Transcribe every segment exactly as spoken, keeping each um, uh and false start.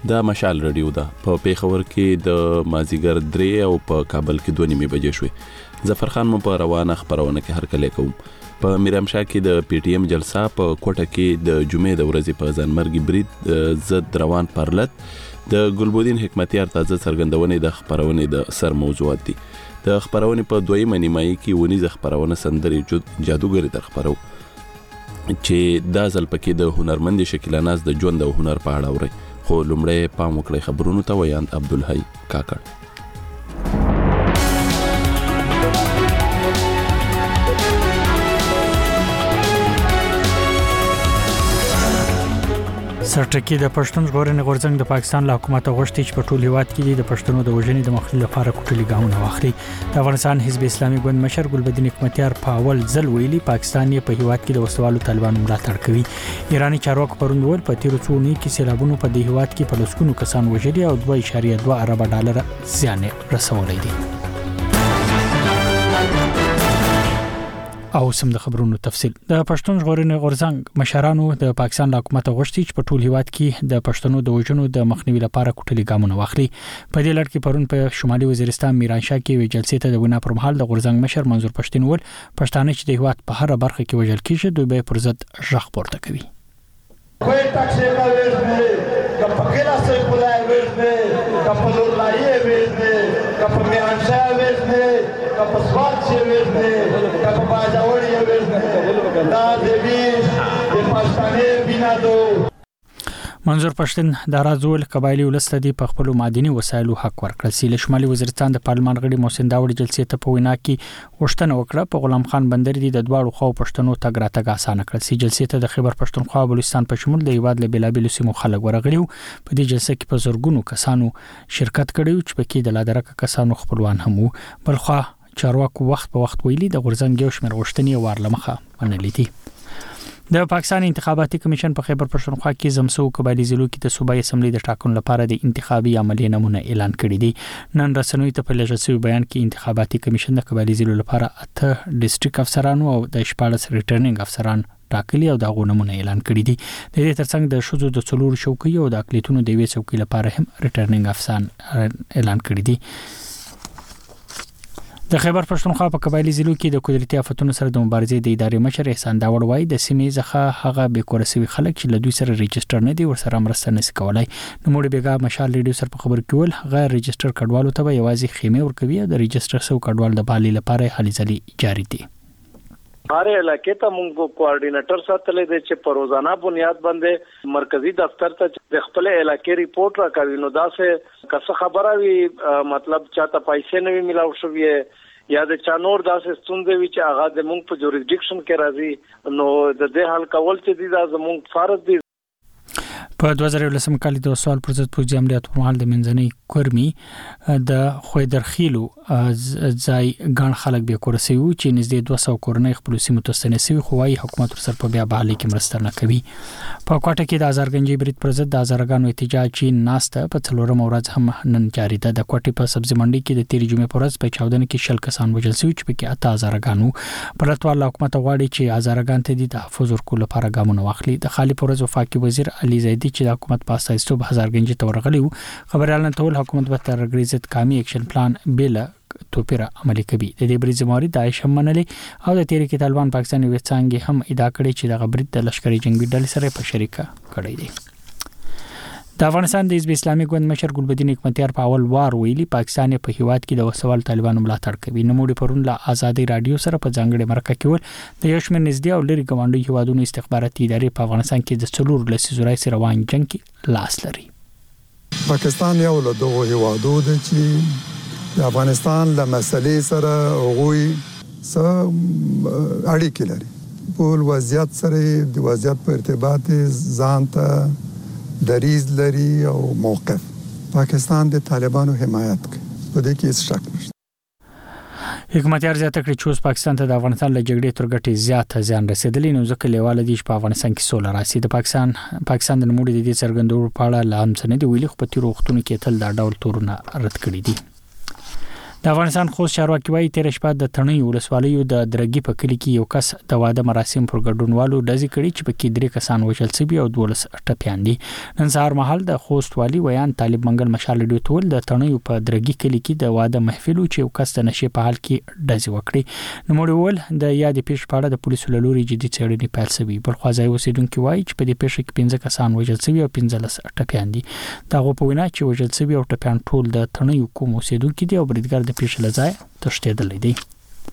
دا مشال رادیو ده په پیښور کې د مازیګر درې او په کابل کې دوه نیمې بجې شوې. ظفر خان مو په روانه خبرونه کې هر کله کوم. په میرامشاه کې د پی ټی ایم جلسه په کوټه کې د جمعې د ورځې په ځانمرګي برید ضد روان پرلت د ګلبودین حکمتیار تازه څرګندونې د خبرونې د سر موضوعات دي. د خبرونې په دویمه نیمایي کې ونیزه خبرونه سندرې جادوګري در خبرو چې دا ځل پکې د هنرمند شکیلا ناز د ژوند او هنر په اړه اوري. خو لومړی پام وکړئ خبرونو ته. ویاند عبدالحی کاکړ. سرټکی د پښتون ژغورنې غورځنګ د پاکستان له حکومت غوښتي چې په ټول هیواد کې د پښتنو د وژنې د مخنیوي لپاره کوټلي ګامونه واخلي. د افغانستان حزب اسلامي ګوند مشر ګلبدین حکمتیار په اول ځل ویلي پاکستان یې په هیواد کې د وسوالو طالبانو ملاتړ کوي. ایرانی چارواکو پروند ویل په تیرو څو اونیو کې سیلابونو په دې هیواد کې په لسګونو کسان وژلي او دوه اعشاریه دوه ارب ډالر زیان رسولی دی. او سم د خبرونو تفصیل. د پښتون ژغورنې غورځنګ مشرانو د پاکستان له حکومت غوښتي چې په ټول هیواد کې د پښتنو د وژنو د مخنیوي لپاره کوټلي ګامونه واخلي. په دې لړ کې پرون په شمالي وزیرستان میرانشاه کې وی جلسې ته د وینا پر مهال د غورځنګ مشر منظور پښتين ول پښتانه چې د هیواد په هر برخه کې وژل کیږي دوی به پر ضد ژغ پورته کوي. کوئی ټاکسي کا ویز نه کپګلا سې کولای ویز نه کپلور لایې ویز نه کپ میرانشاه ویز نه کپ سواد چې ویز نه کپ باجوړی ویز نه دا دې د پښتنې بنا دو. منظور پښتين د راځول قبایلی ولست دي په خپل مادي وسایلو حق ورکړل. سیله شمالي وزیرستان د پارلمان غړي محسن داوړ جلسې ته په وینا کې غوښتنه وکړه په غلام خان بندر دي د دواړو خو پښتنو تګ راتګ اسانه کړل. سی جلسې ته د خیبر پښتونخوا بلوچستان په شمول د هیواد له بلابل سیمو خلک ورغلي. په دې جلسه کې په زورګونو کسانو شرکت کړي چې پکې د لادرکه کسانو خپلوان هم وو. بلخوا چارواکو وخت په وخت ویلي د غورځنګ یو شمېر غوښتنې وارلمخه منلې دي. د پاکستان انتخاباتي کمیشن په خیبر پښتونخوا کې زمسو قبایلی ضلعو کې د صوبایي اسمبلی د ټاکنو لپاره د انتخابي عملیې نمونه اعلان کړي دي. نن رسنوي ته په لږه بیان کې انتخاباتي کمیشن د قبایلی ضلعو لپاره اته ډیسټریکټ افسرانو او د شپاړس ریټرنینګ افسران ټاکلي او د غونمونه اعلان کړي دي. د دې ترڅنګ د شذو د څلور شوکي او د اقلیتونو د وی څوکۍ لپاره هم ریټرنینګ افسران اعلان کړي دي. د خیبر پښتونخوا په قبایلی ضلعو کې د قدرتي آفتونو سره د مبارزې د ادارې مشر احسان داوړ وایي د سیمې ځخه هغه به کورسوي خلک چې له دوی سره ریجستر نه دي ورسره مرسته نشي کولای. نو موږ بیګا مشال ریډیو سره په خبر کې ول غیر ریجستر کډوالو ته یوازې خیمه ورکوي او د ریجستر سو کډوال د بالي لپاره هلي ځلي جاری دي. هر علاقې ته موږ کوارډینیټر ساتلې دي چې په روزانه بنیاد باندې مرکزی دفتر ته د خپل علاقې ریپورت راکوي. نو دا څه کڅ خبره وي مطلب چاته پیسې نه وی ملاو شوې یا د چانور داسې ستونزې وي چې هغه د مونږ په جوریسډکشن کې راځي نو د دې حل کول چې دي دا زموږ فرض دي. په دوه زره ولسم کال د سوال پر ضد پوځي عملیات په مهال د منځنۍ کورمي د خویدرخیلو ځای ګڼ خلک به کورسي وو چې نږدې دوه سوه کورنۍ خپل سیمو ته ستنېسي خو وايي حکومت سره په بیا بحالي کې مرسته نه کوي. په کوټه کې د هزارګنجي برید پر ضد د هزارګانو احتجاج چې ناسته په څلورم ورځ هم نن جاری ده. د کوټې په سبزي منډي کې د تیرې جمعې پر ورځ په چاودنه کې شل کسان وژل شوي چې پکې اته هزارګانو پرتوال حکومت غواړي چې هزارګان ته د تحفظ ورکول لپاره ګامونه واخلي. د خالي پر ورځ وفاقي وزیر علي زیدی چې د حکومت په اساس په هزارګنجي ته ورغلی وو خبريالان ته ول حکومت به ترګری ضد قومي اکشن پلان بیل توپیره عملي کوي. د دې بریز موري داعش هم منلې او د تیری کې طالبان پاکستان یو څنګه هم ادعا کړې چې د غبرید د لشکري جنگي ډلې سره په شریکه کړی دی. د افغانستان د حزب اسلامي ګوند مشر ګلبدین حکمتیار په اول وار ویلي پاکستان په هیواد کې د وسوال طالبانو ملاتړ کوي. نو موږ پرون له آزادي رادیو سره په ځانګړي مرکه کې ول د یو شمېر نږدې او لري ګوندي هیوادونو استخباراتي ادارې په افغانستان کې د څلور لسیزو راځي روان جنگ کې لاس لري. پاکستان یو له دوه هیوادو د چې د افغانستان له مسلې سره هغوی سره اړیکې لري. په وضعیت سره د وضعیت په ارتباط ځان ته دریز لري او موقف پاکستان د طالبانو حمایت کوي په دې کې هیڅ شک نشته. حکومتیار زیاته کړی چې پاکستان ته د افغانستان له جګړې تر ګټې زیات زیان رسیدلی نو ځکه لیواله دي چې په افغانستان کې سوله راسي. د پاکستان پاکستان د نموړي د دې څرګندولو په اړه لام سند ویلي خو په تیر وختونو کې تل دا ډول تورونه رد کړی دي. د افغانستان خوست چارواکي وايي تیر شپه د تڼۍ ولسوالیو د درګي په کلی کې یو کس د واده مراسم پر ګډونوالو ډزې کړي چې په کې درې کسان وژل شوي او دولس ټپيان دي. نن سهار مهال د خوست والي ویان طالب منګل مشال ډیو تول د تڼۍ په درګي کلی کې د واده محفل چې یو کس د نشې په حال کې ډزې وکړي. نو موږ ول د یاد پیښ په اړه د پولیسو له لوري جدي څېړنې پیل شوې. بل خو ځای اوسیدونکو وايي چې په دې پیښه کې پنځه کسان وژل شوي او پنځلس ټپيان دي. دا غو په وینا چې وژل شوي او ټپيان ټول د تڼۍ کوم اوسیدونکو دي او بریدګر د پیښې لځای تشتیدل دي.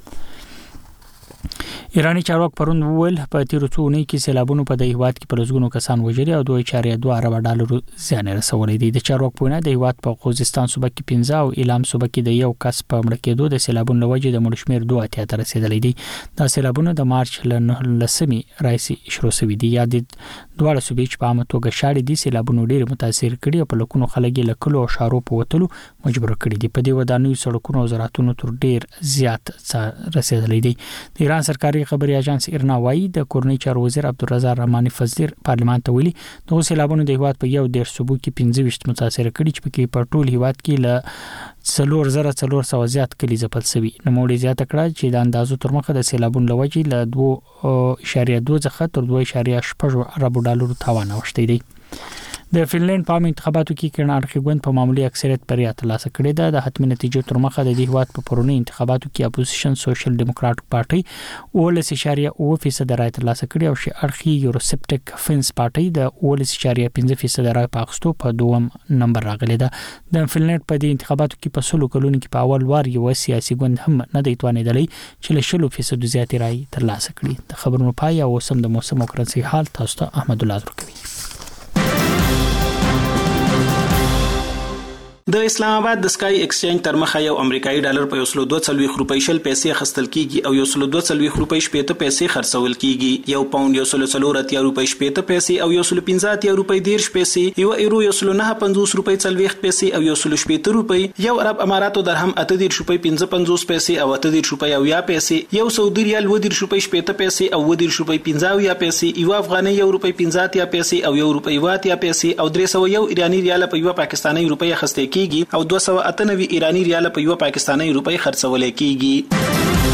ایرانی چارواک پرون وویل په تیر څو اونۍ کې سیلابونو په د هیواد کې په لږونو کسان وژلي او دوه اشاریه دوه ارب ډالر زیان رسولي دي. د چارواک په وینا د هیواد په خوزستان صوبه کې پنځه او اعلام صوبه کې د یو کس په مړ کېدو د سیلابونو لوجې د مړ شمیر دوه اتیا ته رسیدلې دي. دا سیلابونه د مارچ لسمې راځي شروع شوي دي. یا د دواړه صوبې چې په عامه توګه شاړې دي سیلابونو ډېر متاثر کړي او په لکونو خلک له کلو او شارو په وتلو مجبور کړي دي. په دې ودانیو سړکونو او زراعتونو تر ډېر زیات رسیدلې دي. د ایران سرکاري خبري اژانس ایرنا وايي د کورنۍ چارو وزیر عبدالرزاق رحماني فزیر پارلمان ته ویلي د سیلابونو د هیواد په یو ډیر صوبو کې پنځه ویشت متاثر کړي چې په کې په ټول هیواد کې ل څلور زره څلور سوه زیات کلی ځپل شوي. نو موږ زیاته کړه چې د اندازو تر مخه د سیلابونو لوجې له دوه اشاریه دوه څخه تر دوه اشاریه شپږ ارب ډالر تاوان اوښتی دی. د فنلند په انتخاباتو کې کړناړخي ګوند په معمولی اکثریت بریالیتوب ترلاسه کړی دی. د حتمی نتیجو تر مخه د دې هیواد په پرونی انتخاباتو کې اپوزیشن سوشل ډیموکراټک پارټي اولس اشاریه اوه فیصد رای ترلاسه کړی او شي اړخي یوروسپټک فینس پارټي د اولس اشاریه پنځه فیصد رای په اخستو په دوم نمبر راغلی ده. د فنلند په دې انتخاباتو کې په سلو کلونو کې په اول وار یو سیاسي ګوند هم نه دی توانیدلی چې له شلو فیصد زیات رای ترلاسه کړي. د خبرونو پای او سم د موسم او کرنسي حال تاسو ته احمد الله ورکوي. د اسلام آباد د سکای ایکسچینج تر مخه یو امریکایي ډالر په یو سل دوه څلوېښت روپۍ شل پیسې خستل کیږي او یو سل دوه څلوېښت روپۍ شپېته پیسې خرڅول کیږي. یو پاوند یو سل څلور اتیا روپۍ شپېته پیسې او یو سل پنځه اتیا روپۍ دېرش پیسې، یو ایرو یو سل نهه پنځوس روپۍ څلوېښت پیسې او یو سل شپېته روپۍ، یو عرب اماراتو درهم اته دېرش روپۍ پنځه پنځوس پیسې او اته دېرش روپۍ اویا پیسې، یو سعودي ریال اوه دېرش روپۍ شپېته پیسې او اوه دېرش روپۍ پنځه اویا پیسې، یو افغانۍ یو روپۍ پنځه اتیا پیسې او یو روپۍ اوه اتیا پیسې او درې سوه یو ایراني ریال په یو پاکستاني روپۍ اخیستل کیږي او دوه سوه اته نوي ایرانی ریال په یو پاکستاني روپۍ خرڅول کیږي.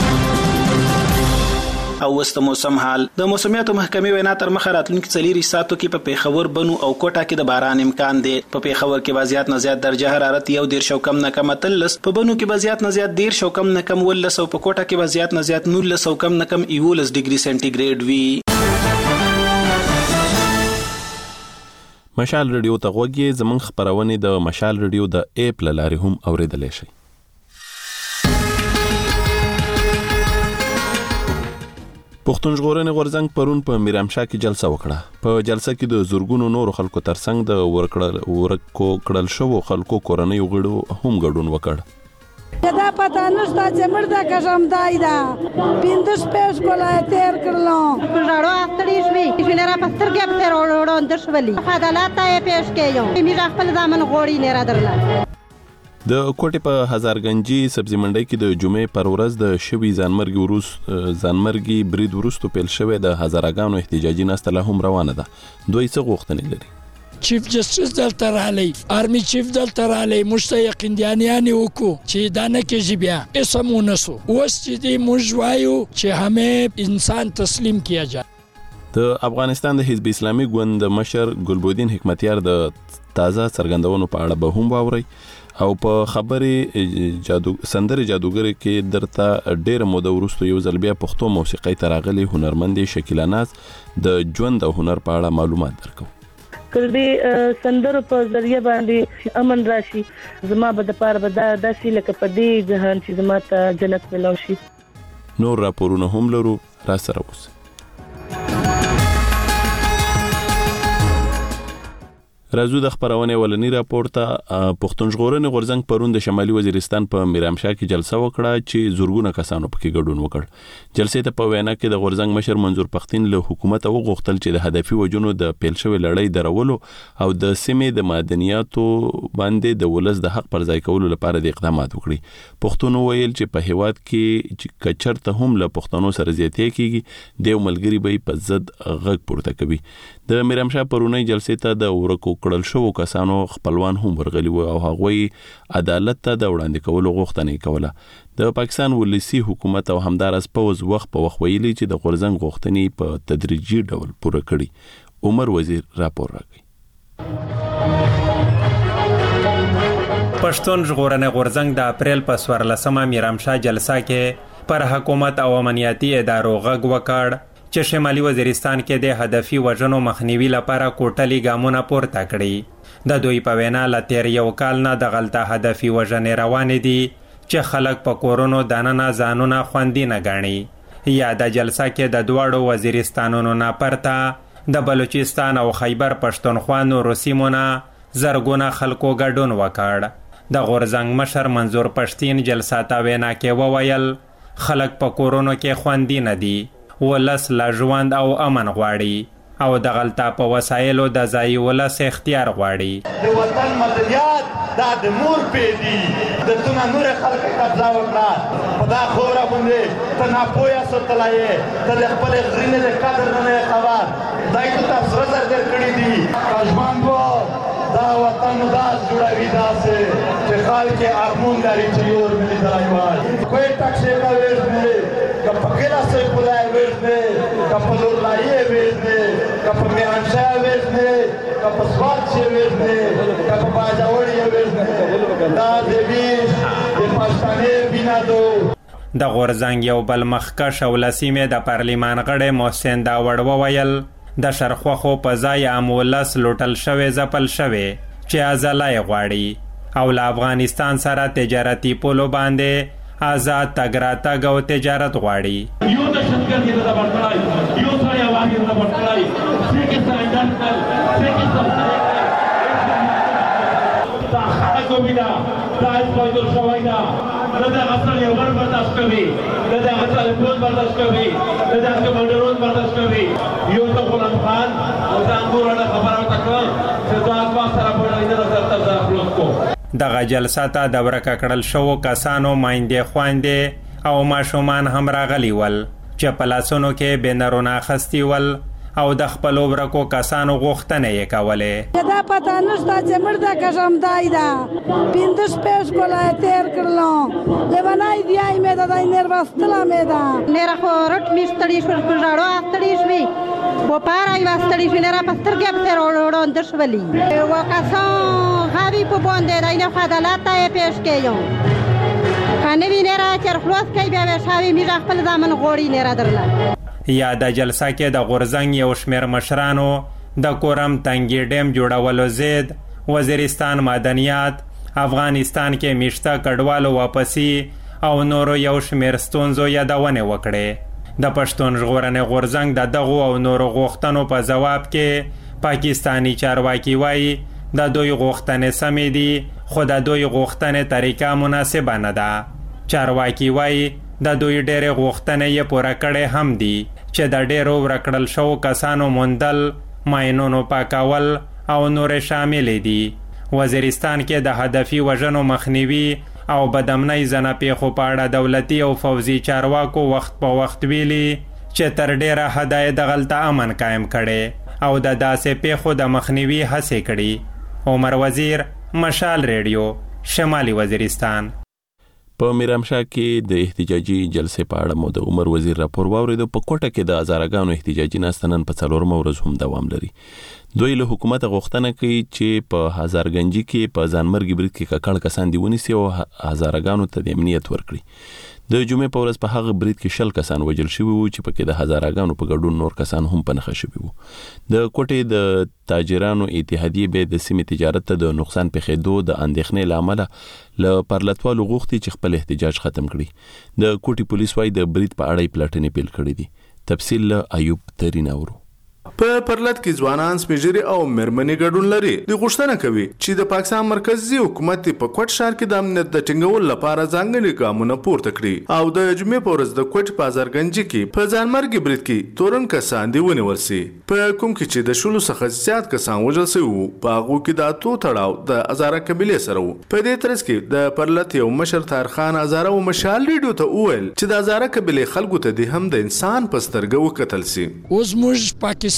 او وست موسم حال د موسمیاتو محکمې وینا تر مخه راتلونکي څلور ساعتو کې په پیښور بنو او کوټه کې د باران امکان دی. په پیښور کې وضعیت نه زیات درجه حرارت یو دېرش او کم نه کم اتلس، په بنو کې وضعیت نه زیات دېرش او کم نه کم ولس او په کوټه کې وضعیت نه زیات نولس او کم نه کم یولس ډیګري سنټیګریډ وي. مشال رادیو ته غوږی زمون خبرونه د مشال رادیو د اپ لارې هم اوریدلای شي. پښتون ژغورنې غورځنګ پرون په میرامشاه کې جلسه وکړه. په جلسه کې د زورګونو نورو خلکو ترڅنګ د ورکړل ورکو کړل شو خلکو کورنۍ غړو هم ګډون وکړ. دا پتا نشته چې مردا کشم دای دا پیندش پېښ کولای تیر کړلو راړو اختړی شوی چې لرا پستر کې په وروړو اندر شولي عدالت ته پېښ کېیو می خپل ځامن غوړی نه را درل. د کوټې په هزارګنجي سبزی منډي کې د جمعې پر ورځ د شوی ځانمرګي وروس ځانمرګي برید وروستو پیل شوی د هزارګانو احتجاجي نسته له هم روانه ده. دوی څه غوښتنې لري؟ چیف جسټس دلته رالی، آرمی چیف دلته رالی، موږ ته یقیندیانیانې وکړو چې دا نه کېږي بیا اسم ونسو. اوس چې دی موږ وایو چې همې انسان تسلیم کیا جا. د افغانستان د حزب اسلامي ګوند مشر ګلبودین حکمتیار د تازه څرګندونو په اړه به هم واوري او په خبرې جادو سندرې جادوګر کې درته ډېر موده وروسته یو ځل بیا پښتو موسیقۍ ته راغلي هنرمندې شکیلا ناز د ژوند او هنر په اړه معلومات درکو. کړي سندرو په ذریعہ باندې امن راشي، زما به د پاره به داسې لکه په دې جهان چې زما ته جنت ملو شي. نور راپورونه هم لرو، را سره اوسئ. راځو د خبرونه ولنی راپورته. پښتون ژغورنې غورځنګ پرون د شمالي وزیرستان په میرامشاه کې جلسه وکړه چې زورګونه کسانو پکې ګډون وکړ. جلسې ته په وینا کې د غورځنګ مشر منظور پښتين له حکومت وغوښتل چې د هدفي وجونو د پیل شوی لړۍ درولو او د سیمې د معدنیاتو باندې د ولس د حق پر ځای کولو لپاره د اقدامات وکړي. پښتون ویل چې په هیواد کې کچرته هم له پښتنو سره زیاتې کیږي د ملګری به په ضد غږ پورته کوي. د میرامشاه پرونی جلسې ته د ورکو کړل شو کسانو خپلوان هم ورغلي وو او هغوی عدالت ته د وړاندې کولو غوښتنه کوله د پاکستان ولسی حکومت او همدارس پوز وخت په وخت ویلي چې د غورځنګ غوښتنې په تدریجي ډول پوره کړي عمر وزیر راپور راکړي پښتون ژغورنې غورځنګ د اپریل په څوارلسمه میرامشاه جلسه کې پر حکومت او امنیتي ادارو غږ وکړ چې شمالي وزیرستان کې د هدفي وژنو مخنیوي لپاره کوټلي ګامونه پورته کړي د دوی په وینا له تیر یو کال نه د غلطه هدفي وژنې روانې دي چې خلک په کورونو دننه ځانونه خوندي نه ګڼي یا د جلسه کې د دواړو وزیرستانونو نه پرته د بلوچستان او خیبر پښتونخوا نورو سیمو نه زرګونه خلکو ګډون وکړ د غورځنګ مشر منظور پښتین جلسه ته وینا کې وویل خلک په کورونو کې خوندي نه دي ولس لا ژوند او امن غواړي او د غلطه په وسایلو د ځای ولس اختیار غواړي د وطن مدنیات دا د مور پیدي د تونه نور خلک قبضه وکړه په دا خوره باندې ته ناپوهه سوتلای ته د خپل غرینه د قدر نه خبر دای ته تاسو زر در کړی دي پښمان وو دا وطن داس جوړوي داسې چې خلک ارمون لري چې یور ملي دایوال کوئی ټاکسي کا ویش نه کپکلا سې کولای ویش نه کپلور لایې ویش نه کپ میانشاه ویش نه کپ سواد چې ویش نه کپ باجاوړي ویش نه دا دې ویش د پښتنې بنا دو د غورځنګ یو بل مخکښ او لسیمه د پارلیمان غړی محسن داوړ وویل د شرخوخو په ځای امولس لوټل شوی ځپل شوی چې ازلای غواړي او له افغانستان سره تجارتي پولو باندې آزاد تګ راتګ او تجارت غواړي یو د شنکر کې د برتلای یو سره واګي د برتلای څنګه سره اندل څنګه سره دا خلکو بنا دا اسپایدر شوایدا دا غسل یو بر برداشت کوي دا غسل پول برداشت کوي دا کمانډرون برداشت کوي یو ته غلام خان او دا انګورانه خبره وکړه چې دا اقوا سره په لینه درته ځخلو کو دغه جلسه ته د ورکه کړل شو کسانو مایندې خويندې او ماشومان هم راغلي ول چې په لاسونو کې بنرونه خستی ول او د خپل ورکو کسانو غوښتنه یې کولې دا پته نشته چې مرده کشم دای دا پندش پېش کولای تیر کړلو لیوانای دی آی مې دا دای نرواستلا مې دا نره خو رټ میستړی شو په ژړو استړی شوی و پارای واستړی شو نره پسترګې په وروړو اندښولي وکاسان غوی په باندې دای نه عدالت ته پېش کېو خانه وینره چې خلاص کوي بیا شاوی میږه خپل ځامن غوړی نه را درله یا د جلسه کې د غورځنګ یو شمیر مشرانو د کورم تنګي ډیم جوړولو ضد وزیرستان معدنیات افغانستان کې میشته کډوالو واپسی او نورو یو شمیر ستونزو یادونه وکړه د پښتون ژغورنې غورځنګ د دغو او نورو غوښتنو په جواب کې پاکستانی چارواکي وایي د دوی غوښتنې سمې دي خو د دوی غوښتنې طریقه مناسبه نه ده چارواکي وایي د دوی ډېرې غوښتنې یې پوره کړې هم دي چې د ډېرو ورکړل شو کسانو موندل ماینونو پاکول او نورې شاملې دي وزیرستان کې د هدفي وژنو مخنیوي او بدامنۍ زنه پیښو په اړه دولتي او فوزي چارواکو وخت په وخت ویلي چې تر ډېره حده یې د غلطه امن قایم کړي او د داسې پیښو د مخنیوي هڅې کړي عمر وزیر مشال ریډیو شمالي وزیرستان په میرامشاه کې د احتجاجي جلسې په اړه مو د عمر وزیر راپور واوریدو په کوټه کې د هزارګانو احتجاجي ناستنن په څلورمه ورځ هم دوام لري دوی له حکومت غوښتنه کوي چې په هزارګنجي کې په ځانمرګي برید کې ککړ کسان دی ونیسي او هزارګانو ته د امنیت ورکړي د جمعې په ورځ په هغه برید کې شل کسان وژل شوي وو چې پکې د هزارګانو په ګډون نور کسان هم په نښه شوي وو د کوټې د تاجرانو اتحادیې به د سیمې تجارت ته د نقصان پېښېدو د اندېښنې له امله له پرلتوالو غوښتي چې خپل احتجاج ختم کړي د کوټې پولیس وايي د برید په اړه پلټنې پیل کړې دي تفصیل له ایوب ترین اورو په پرلط کې ځوانان سپېژري او مېرمنې ګډون لري د غوښتنه کوي چې د پاکستان مرکزی حکومت په کوټ ښار کې د امنیت د ټینګولو لپاره ځانګړي ګامونه پورته کړي او د جمعې په ورځ د کوټ په هزارګنجي کې په ځانمرګي برید کې تورن کسان دی ونیول سي په کوم کې چې د شلو څخه زیات کسان وژل شوي وو په هغو کې د اتو تړاو د هزاره قبیلې سره وو په دې ترڅ کې د پرلط یو مشر طاهر خان هزاره او مشال ریډیو ته وویل چې د هزاره قبیلې خلکو ته د هم د انسان په سترګه وکتل سي اوس موږ پاکستان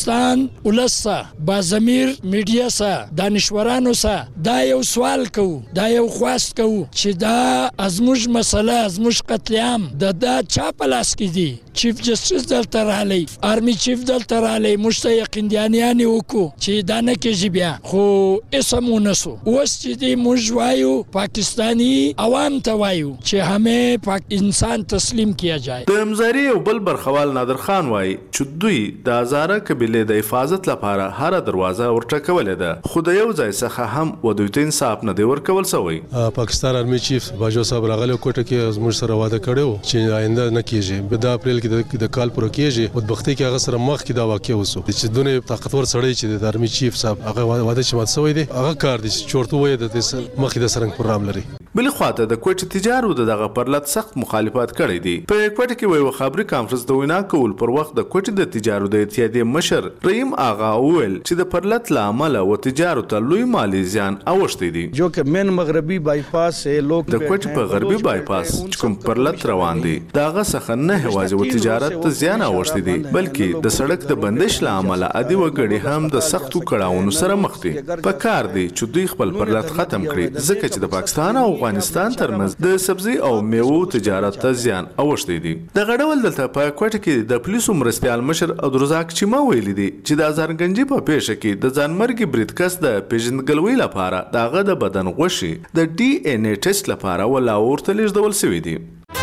پاکستان ولسا بازمیر میډیا سا دانشورانو سا دا یو سوال کو دا یو خواست کو چې دا ازموج مسله ازموج قتل عام د دا چا پلاس کې دي چیف جسټس دلته رالی آرمی چیف دلته رالی مشتاق اندیانیان وکړو چې دا نه کېږي بیا خو اسمونه سو اوس چې دی موږ وایو پاکستانی عوام ته وایو چې همه پاک انسان تسلیم کیا جائے. د امزاري او بل برخوال نادر خان وایي چې دوی د هزاره قبیلې د حفاظت لپاره هر دروازه ورټکولې ده خو د یو ځای څخه هم ودوی انصاف نه دی ورکول شوی. پاکستان آرمی چیف باجو صاحب راغلی کوټه کې زموږ سره وعده کړو چې آینده نه کیږي د اپریل کې د کال پر کېږي بدبختی کې هغه سره مخ کې دا واقع وسو چې دونه طاقتور سړی چې د آرمی چیف صاحب هغه وعده چې مات شوی دی هغه کار دي چې چورته وای د مخ د سرنګ پروګرام لري. بل خواته د کوټ تجارو دغه پرلط سخت مخالفت کړی دی. په کوټ کې وی خبري کانفرنس د وینا کول پر وخت د کوټ د تجارو د اتحادیې مشر رحیم آغا ویل چې د پرلط لامل او تجارو ته لوی مالی زیان اوښتي دي جو چې مین مغربي بایپاس لوک د کوټ په غربي بایپاس کوم پرلط روان دي داغه څخه نه هوازي و تجارت ته زیان اوښتي دي بلکې د سړک د بندش لامل ادي وګړي هم د سختو کړهونو سره مخ دي. په کار دي چې دوی خپل پرلط ختم کړي ځکه چې د پاکستان او افغانستان ترمنځ د سبزی او میوو تجارت ته زیان اوښتي دي. د غړول دلته په کوټه کې د پولیسو مرستيال مشر عبدالرزاق چیما ویلي دي چې د ازارګنجي په پیښه کې د ځانمرګي بریدکس د پیژندګلوي لپاره دغه د بدن غوښي د ډي ان اي ټیسټ لپاره ولا ورته لیږدول شوی دي.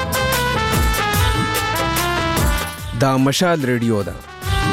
دا مشال ریډیو ده.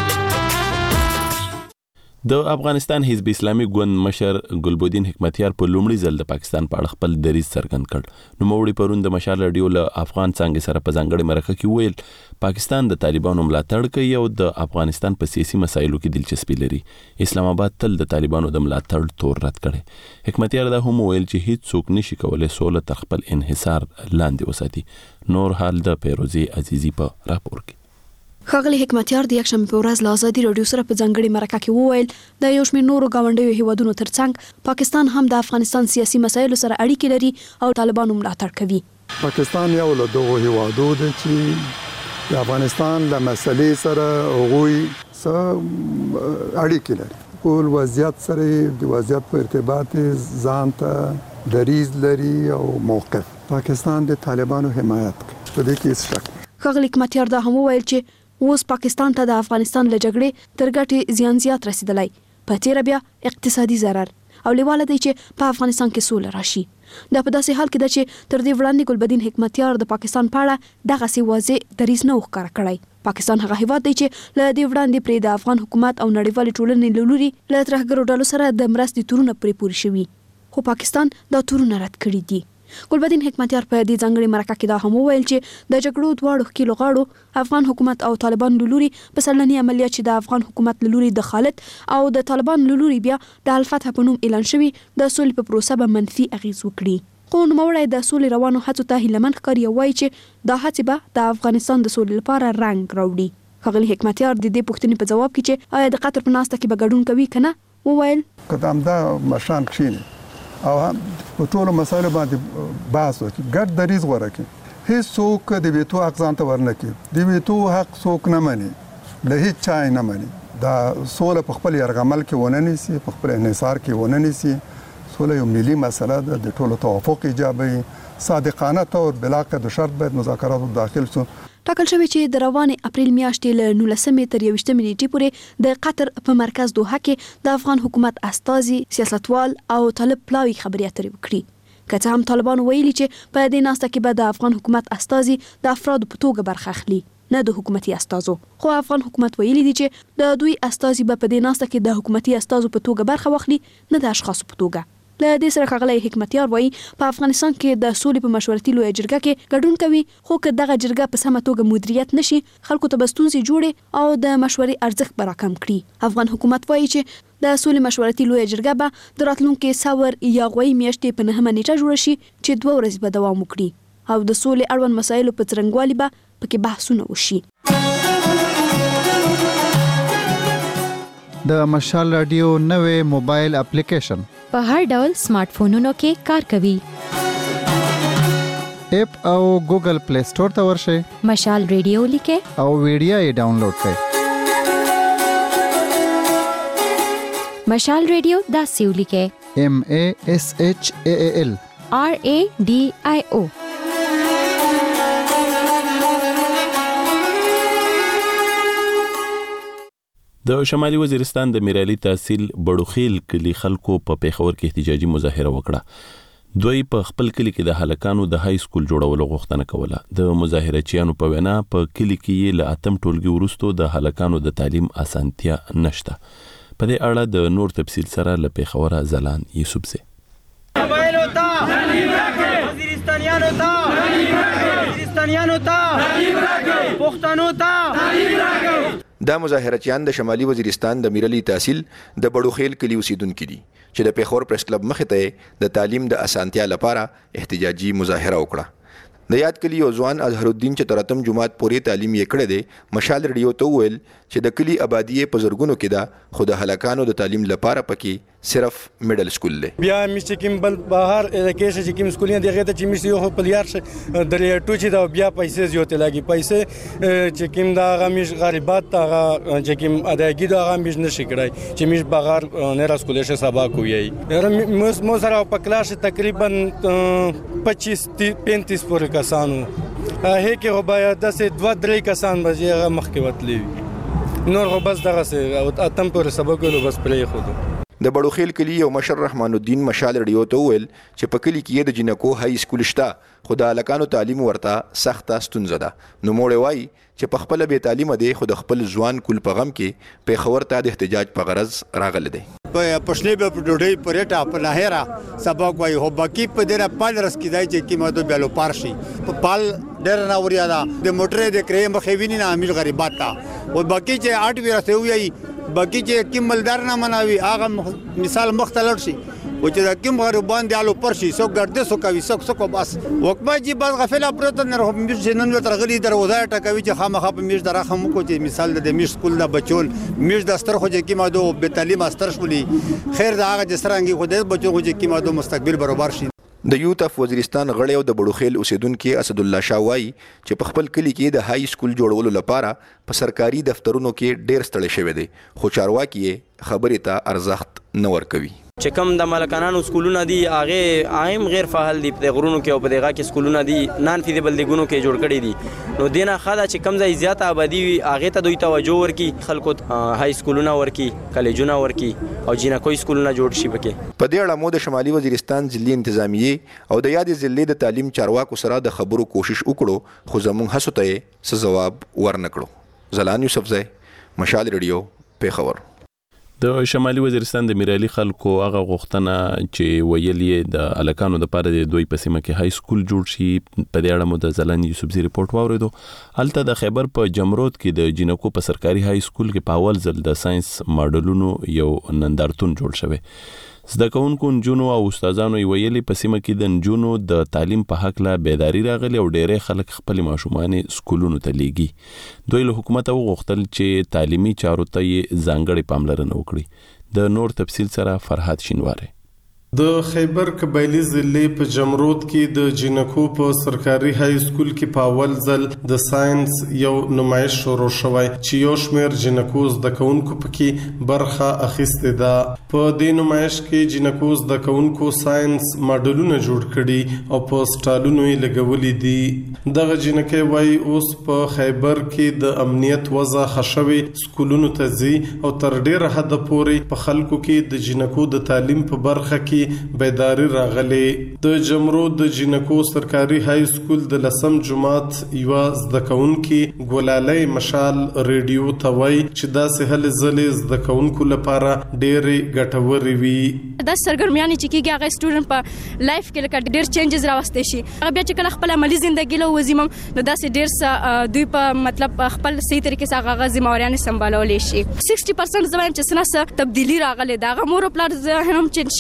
د افغانستان حزب اسلامي ګوند مشر ګلبودین حکمتیار په لومړي ځل د پاکستان په اړه خپل دریځ څرګند کړ. نو موړي پرون د مشال رادیو له افغان څنګه سره په ځانګړي مرکه کې ویل پاکستان د طالبانو ملاتړ کوي او د افغانستان په سیاسي مسایلو کې دلچسپي لري. اسلام آباد تل د طالبانو د ملاتړ تور رد کړي. حکمتیار دا هم ویل چې هیڅ څوک نشي کولای سوله تر خپل انحصار لاندې وساتي. نور حال د پیروزي عزیزي په راپور کې. ښاغلي حکمتیار د یکشنبې په ورځ له ازادي راډیو سره په ځانګړي مرکه کې وویل د یو شمېر نورو ګاونډیو هیوادونو ترڅنګ پاکستان هم د افغانستان سیاسي مسایلو سره اړیکې لري او طالبانو ملاتړ کوي. پاکستان یو له دغو هیوادو دی چې د افغانستان له مسلې سره هغوی څه اړیکې لري. ټول وضعیت سره د وضعیت په ارتباط ځان ته دریځ لري او موقف. پاکستان د طالبانو حمایت کوي په دې کې هیڅ شک نه. ښاغلي حکمتیار دا هم وویل چې اوس پاکستان ته د افغانستان له جګړې تر ګټې زیان زیات رسیدلی په تیره بیا اقتصادي ضرر او لیواله دی چې په افغانستان کې سوله راشي. دا په داسې حال کې ده چې تر دې وړاندې ګلبدین حکمتیار د پاکستان په اړه دغسې واضح دریځ نه و ښکاره کړی. پاکستان هغه هیواد دی چې له دې وړاندې پرې د افغان حکومت او نړیوالې ټولنې له لوري له ترهګرو ډلو سره د مرستې تورونه پرې پورې شوي خو پاکستان دا تورونه رد کړي دي. ګلبدین حکمتیار په دې ځانګړي مرکه کې دا هم وویل چې د جګړو دواړو ښکیلو غاړو افغان حکومت او طالبان له لوري په سرلني عملیات چې د افغان حکومت له لوري د خالد او د طالبان له لوري بیا د الفتح په نوم اعلان شوي د سولې په پروسه به منفي اغیز وکړي. خو نوموړی د سولې روانو هڅو ته هیلهمن ښکاري او وایي چې دا هڅې به د افغانستان د سولې لپاره رنګ راوړي. ښاغلي حکمتیار د دې پوښتنې په جواب کې چې آیا د قطر په ناسته کې به ګډون کوي که نه وویل که همدا مشران کښېني او هم په ټولو مسایلو باندې بحث وکړي ګډ دریځ غوره کړي. هیڅ څوک د ویتو حق ځان ته ورنه کړي. د ویتو حق څوک نه مني له هیڅ چا یې نه مني. دا سوله په خپل یرغمل کې ونه نیسي په خپل انحصار کې ونه نیسي. سوله یو ملي مسله ده د ټولو توافق ایجابوي. صادقانه طور بلاقید شرط باید مذاکراتو داخل شو. ټاکل شوی چې د روانې اپریل میاشتې له نولسمې تر یوویشتمې نیټې پورې د قطر په مرکز دوحه کې د افغان حکومت استازي سیاستوال او طالب پلاوي خبرې اترې وکړي. که څه هم طالبان ویلي چې په دې ناسته کې به د افغان حکومت استازي د افرادو په توګه برخه اخلي نه د حکومتي استازو. خو افغان حکومت ویلي دي چې د دوی استازي به په دې ناسته کې د حکومتي استازو په توګه برخه واخلي نه د اشخاصو په توګه. له دې سره ښاغلی حکمتیار وایي په افغانستان کې د سولې په مشورتي لویه جرګه کې ګډون کوي خو که دغه جرګه په سمه توګه مدیریت نشي خلکو ته به ستونزې جوړې او د مشورې ارزښت به راکم کړي. افغان حکومت وایي چې د سولې مشورتي لویه جرګه به د راتلونکي سور یا غوی میاشتې په نهمه نیټه جوړه شي چې دوه ورځې به دوام وکړي او د سولې اړوند مسایلو په څرنګوالي به پکې بحثونه وشي. د مشال رادیو نوې موبایل اپلیکیشن په هر ډول سمارټ فونونو کې کار کوي. اپ او ګوګل پلی سٹور ته ورشئ. مشال رادیو لیکه او ویډیو یې ډاونلوډ کړئ. مشال ریډیو دا سیولی کې M A S H A A L R A D I O. د شمالي وزیرستان د میرالي تحصیل بړوخیل کلی خلکو په پیښور کې احتجاجي مظاهره وکړه. دوی په خپل کلی کې د هلکانو د های سکول جوړولو غوښتنه کوله. د مظاهرچیانو په وینا په کلی کې له اتم ټولګي وروسته د هلکانو د تعلیم اسانتیا نشته. په دې اړه د نور تفصیل سره له پیښور زلان یوسف سي. موبایل وتا وزیرستانیانو ته وزیرستانیانو ته پښتنو ته. دا مظاهرچیان د شمالي وزیرستان د میرالي تحصیل د بړوخیل کلی اوسیدونکو دي چې د پیښور پریس کلب مخې ته د تعلیم د اسانتیا لپاره احتجاجي مظاهره وکړه. د یاد کلی او ځوان اظهر الدین چې ترتم جماعت پورې تعلیم یې کړی دی مشال ریډیو ته وویل چې د کلی آبادی په زرګونو کې ده خو د هلکانو د تعلیم لپاره پکې صرف میډل سکول دی. بیا مې چې کوم بل بهر کې چې کوم سکولونه دغه ته چې مې یو پلیار شه درې ټوچې دا بیا پیسې زیاتې لګي پیسې چې کوم دا غمیش غریبات تا چې کوم اداګي دا غمیش نشي کړای چې مې بغیر نه را سکول شه سبا کوی مو سره په کلاس تقریبا پچیس پینتیس پورې کسانو هي کې هو باید د سه دوه درې کسان بځه مخکې وتلی نور هو بس دغه سه اتم پر سبق له بس پرې خو د بړوخیل کلی یو مشر رحمان الدین مشال ریډیو ته ویل چې په کلی کې د جنکو های سکول شته خو د هلکانو تعلیم ورته سخته ستونزه ده. نو موړ وای چې په خپل به تعلیم دی خو د خپل ځوان کول په غم کې پیښور ته د احتجاج په غرض راغله دی. په پښلې به ډوډۍ پرېټا په لاهرا سبق وای هو باقي په ډېر پال رس کې دای چې کیمه دو بیلو پارشي په پال ډېر نه وریا دا د موټرې د کریم مخوینی نه امیر غریبات تا او باقي چې اټ ورته وی باقي چې کوم ملدار نه مناوي هغه مثال مختلف شي او چې دا کوم غریبان دی الو پرشي سو ګرځي سو کوي سو سو بس وکما چې بس غفله پروت نه هم میر جنن ترغلي دروازه ټکوي چې خامخا په میر درخه مو کو چې مثال د میر سکول د بچول میر د استر خو چې کیما دو به تعلیم استر شولي خیر دا هغه جسرانګي خو د بچو خو چې کیما دو مستقبل برابر شي. د یوت اف وزیرستان غړی او د بړوخیل اوسیدونکو اسد الله شاه وای چې په خپل کلی کې د های سکول جوړولو لپاره په سرکاري دفترونو کې ډېر ستړي شوی دی خو چارواکي خبرې ته ارزښت نه ورکوي. چې کوم د ملکانانو سکولونه دي هغه عام غیر فعال دي په غرونو کې او په دغه کې سکولونه دي نان فیزیبل دیګونو کې جوړ کړي دي نو دینه خاله چې کم ځای زیاته آبادی وي هغه ته دوی توجه ورکي خلکو های سکولونه ورکي کالجونه ورکي او جنکوي سکولونه جوړ شي پکې. په دې اړه مو د شمالي وزیرستان ضلعي انتظامیه او د یاد ضلعي د تعلیم چارواکو سره د خبرو کوشش وکړو خو زموږ هڅو ته څه جواب ورنکړو. زلان یوسف زئی مشال ریډیو پیښور. د شمالي وزیرستان د میرالي خلکو هغه غوښتنه چې ویلې د الکانو د پاره د دوی په سیمه کې های سکول جوړ شي په دې اړه مو د زلان یوسف زئی ریپورت واوریدو. هلته د خیبر په جمرود کې د جنکو په سرکاري های سکول کې په اول ځل د ساينس ماډلونو یو نندارتون جوړ شوی. زده کوونکو نجونو او استادانو ویلي په سیمه کې د نجونو د تعلیم په حق لا بیداری راغلي او ډېرې خلک خپل ماشومان سکولونو ته لیږي. دوی له حکومت وغوښتل چې تعلیمي چارو ته یې ځانګړې پاملرنه وکړي. د نور تفصیل سره فرحات شینواره. د خیبر قبایلی ضلع په جمرود کې د جنکو په سرکاري های سکول کې په اول ځل د ساينس یو نمایش شروع شوی چې یو شمېر جنکو زده کوونکو پکې برخه اخیستې ده. په دې نمایش کې جنکو زده کوونکو ساينس ماډلونه جوړ کړي او په سټالونو یې لګولې دي. دغه جنکې وایي اوس په خیبر کې د امنیت وضع خښوي سکولونو ته ځي او تر ډیره حد پورې په خلکو کې د جنکو د تعلیم په برخه کې بیداری راغلی. د جمرود د جنکو سرکاري های سکول د لسم جماعت یو زده کوونکي ګلالۍ مشال ریډیو ته وایي چې داسې هلې ځلې زده کوونکو لپاره ډېرې ګټورې وي. دا سرګرمیانې چې کېږي هغه سټوډنټ په لایف کې لکه ډېر چینجز راوستی شي هغه بیا چې کله خپل عملي زندګي له وځي نو داسې ډېر څه دوی په مطلب خپل صحیح طریقې سره هغه ذمہواریانې سمبالولی شي. سکسټي پرسنټ زه وایم چې څه نه څه تبدیلي راغلې ده هغه مور او پلار هم چینج شوی دی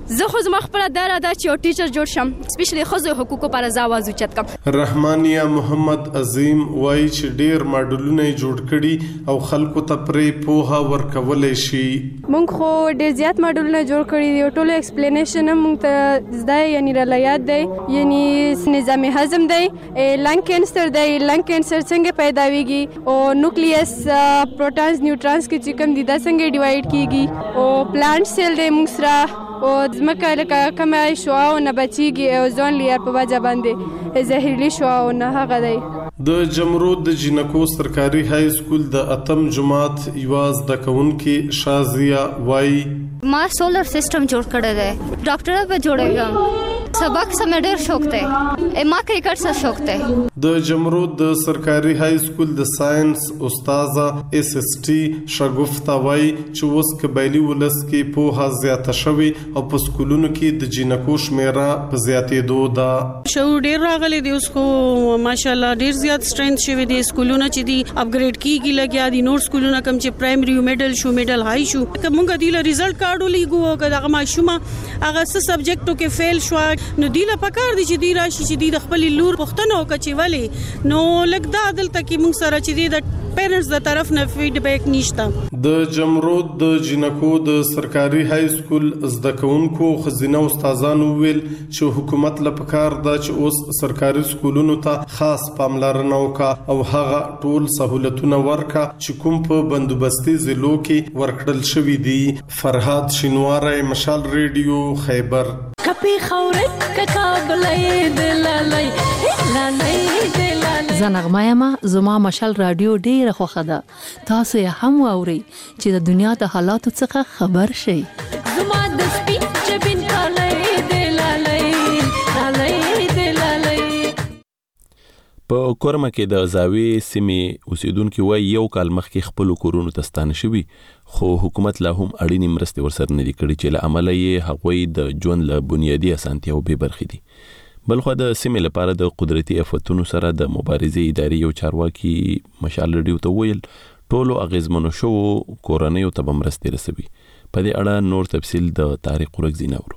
زه خو زما خپله دا اراده چې یو ټیچر جوړ شم، سپیشلی ښځو حقوقو پر ځا आवाज اوچت کړم. رحمانیه محمد عظیم وایي چې ډیر ماډلونه یې جوړ کړي او خلکو ته پرې پوهه ورکولی شي. موږ خو ډیر زیات ماډلونه جوړ کړي دي او ټولو ایکسپلینیشن هم موږ ته زده یعنی راله یاد دی، یعنی نظام هضم دی، لنګ کینسر دی، لنګ کینسر څنګه پیداویږي او نیوکلیس پروټونز نیوټرانز کې چې کوم دي دا څنګه ډیوایډ کیږي او پلانټ سیل دی موږ سره او ځمکه لکه کومه شعاعونه بچیږي او ځون لیر په وجه باندې زهري شعاعونه هغه دی. د جمرود د جنکو سرکاري های سکول د اتم جماعت یواز د کونکي شازیا وای ما سولر سیستم جوړ کړی دی، ډاکټر به جوړېږم، سبق سم ډېر شوق دی، ما کرکټ سره شوق دی. د جمرود د سرکاري های سکول د ساينس استاذه اس اس ټي شګفتا وای چې اوس قبایلی ولس کې په زیاته شوی او په سکولونو کې د جنکو شمیره په زیاتېدو ده. شو ډېر راغلي دي اوس کو ماشاءالله ډېر زیات سترنث شوی دي، سکولونه چې دي اپګریډ کیږي لګیا دي، نور سکولونه کم چې پرایمري میډل شو میډل هاي شو کومه دی ریزلټ کارډ لګو کدا ما شوما هغه څه سبجیکټو کې فیل شو نو دی له پکار دي چې دی راشي چې دی د خپل لور پښتنو کچې ولی نو لګدا دلته کې موږ سره چې دی د پیرنټس د طرف نه فیډبیک نشته. د جمرود د جنکو د سرکاري های سکول زده کوونکو خزینه استادانو ویل چې حکومت له پکار دا چې اوس سرکاري سکولونو ته خاص پاملرنه وکړه او هغه ټول سہولتونه ورکړه چې کوم په بندوبستي ضلعو کې ورکړل شوی دي. فرهاد شینواری، مشال ریډیو، خیبر. کپی خورت ککابلې دلالای لالای دلالای زنغمه ما زما مشال رادیو ډیره خوښه ده، تاسو یې هم واورئ چې د دنیا د حالاتو څخه خبر شئ. زما د سپین جبین کالای دلالای لالای دلالای. په کورمه کې د زاوی سیمې اوسیدونکو وایي یو کال مخکې خپل کورونو ته ستانه شوي، خو حکومت لا هم اړینې مرستې ورسره نه دي کړې چې له امله یې هغوی د ژوند له بنیادي اسانتیاو بې برخې دي. بلخو د سیمې لپاره د قدرتي آفتونو سره د مبارزې ادارې یو چارواکي مشال ریډیو ته ویل ټولو اغیزمنو شوو کورنیو ته به مرستې رسوي. په دې اړه نور تفصیل د طارق قرقزي نورو.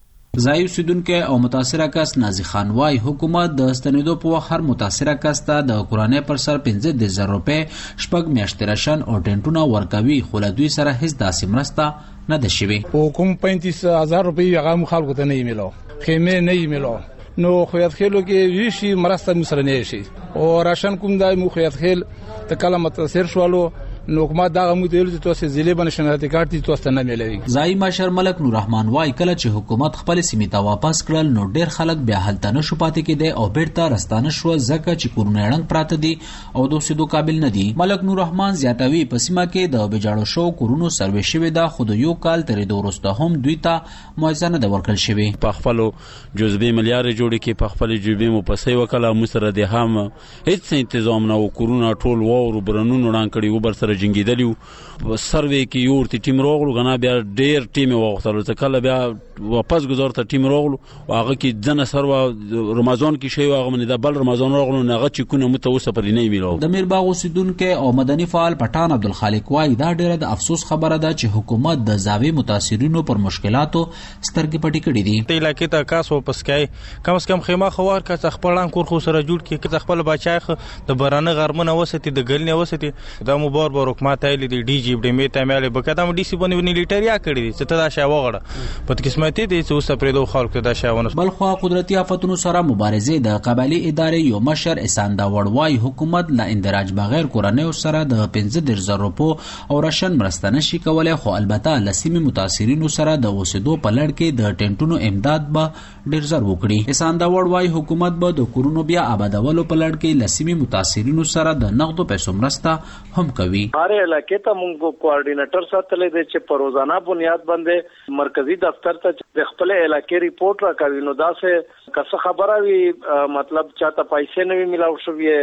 ځای اوسیدونکو او متاثره کس نازي خان وای حکومت د ستنېدو په وخت هر متاثره کس ته د کورنۍ پر سر پنځه زره روپۍ شپږ میاشتې راشن او ټینټونه ورکوي، خو له دوی سره هیڅ داسې مرسته نه ده شوې. حکوم پینتیس هزار روپۍ هغه خلکو ته نه یې میلو، خیمې نه یې میلو، نو خویت خیلو کې ویشي مرسته مسره نه شي او راشن کوم دای مو خویت خیل ته کله متاثر شوالو نو کومه دا مو دل چې تاسو ضلع باندې شناختی کارت دي تاسو نه ملوي. زای مشر ملک نور رحمان وای کله چې حکومت خپل سیمې ته واپس کړل نو ډیر خلک بیا حالت نه شو پاتې کېدی او بیرته رستانه شو ځکه چې کورونه رنګ پراته دي او د اوسېدو قابل نه دي. ملک نور رحمان زیاتوي په سیمه کې د بجاړو شو کورونو سروې شوی دا خود یو کال ترې د ورسته هم دوی ته موازنه د ورکل شوی. په خپل جزبي ملیار جوړ کې په خپل جزبي مو پسې وکړه مسره د هم هیڅ تنظیم نه کورونه ټول وو برنونو ران کړي و بر سره جنگیدلی سروې کې یو ورته ټیم راغلو غنا بیا ډیر ټیم وغوښتل چې کله بیا واپس گزار ته ټیم راغلو هغه کې ځنه سرو رمضان کې شی هغه من د بل رمضان راغلو نه هغه چې کو نه متوسه پر نه میلو. د میرباغ اوسیدونکو او مدني فعال پټان عبدالخالق وای دا ډیره د افسوس خبره ده چې حکومت د زاوی متاثرینو پر مشکلاتو سترګې پټې کړې دي. ته علاقې ته کاس واپس کای کم از کم خیمه خوار کا خپلان کور خو سره جوړ کې که خپل بچای د برانه غرمنه وستی د ګلنه وستی دا مو بار بار حکومت ایلی دی ډي جی ډي میته ماله بکدم ډي سی باندې نیلیټریا کړی دي چې دا شی وغړه په قسمت دي چې اوس پرې دوه خلک دا شی ونه. بل خو قدرتي آفتونو سره مبارزه د قبایلی ادارې یو مشر اساندا وړوای حکومت لا اندراج بغیر کورنۍ سره د پنځه زره روپو او راشن مرستانه شي کولای، خو البته لسیمه متاثرینو سره د اوسېدو په لړ کې د ټینټونو امداد به ډیر زر وکړي. اساندا وړوای حکومت به د کورونو بیا آبادولو په لړ کې لسیمه متاثرینو سره د نقدو پیسو مرسته هم کوي. هر علاقې ته موږ کوارډینیټر ساتلې دي چې په روزانه بنیاد باندې مرکزی دفتر ته د خپل علاقې ریپورت راکوي. نو دا څه کڅ خبره وي مطلب چاته پیسې نه وی ملاو شوې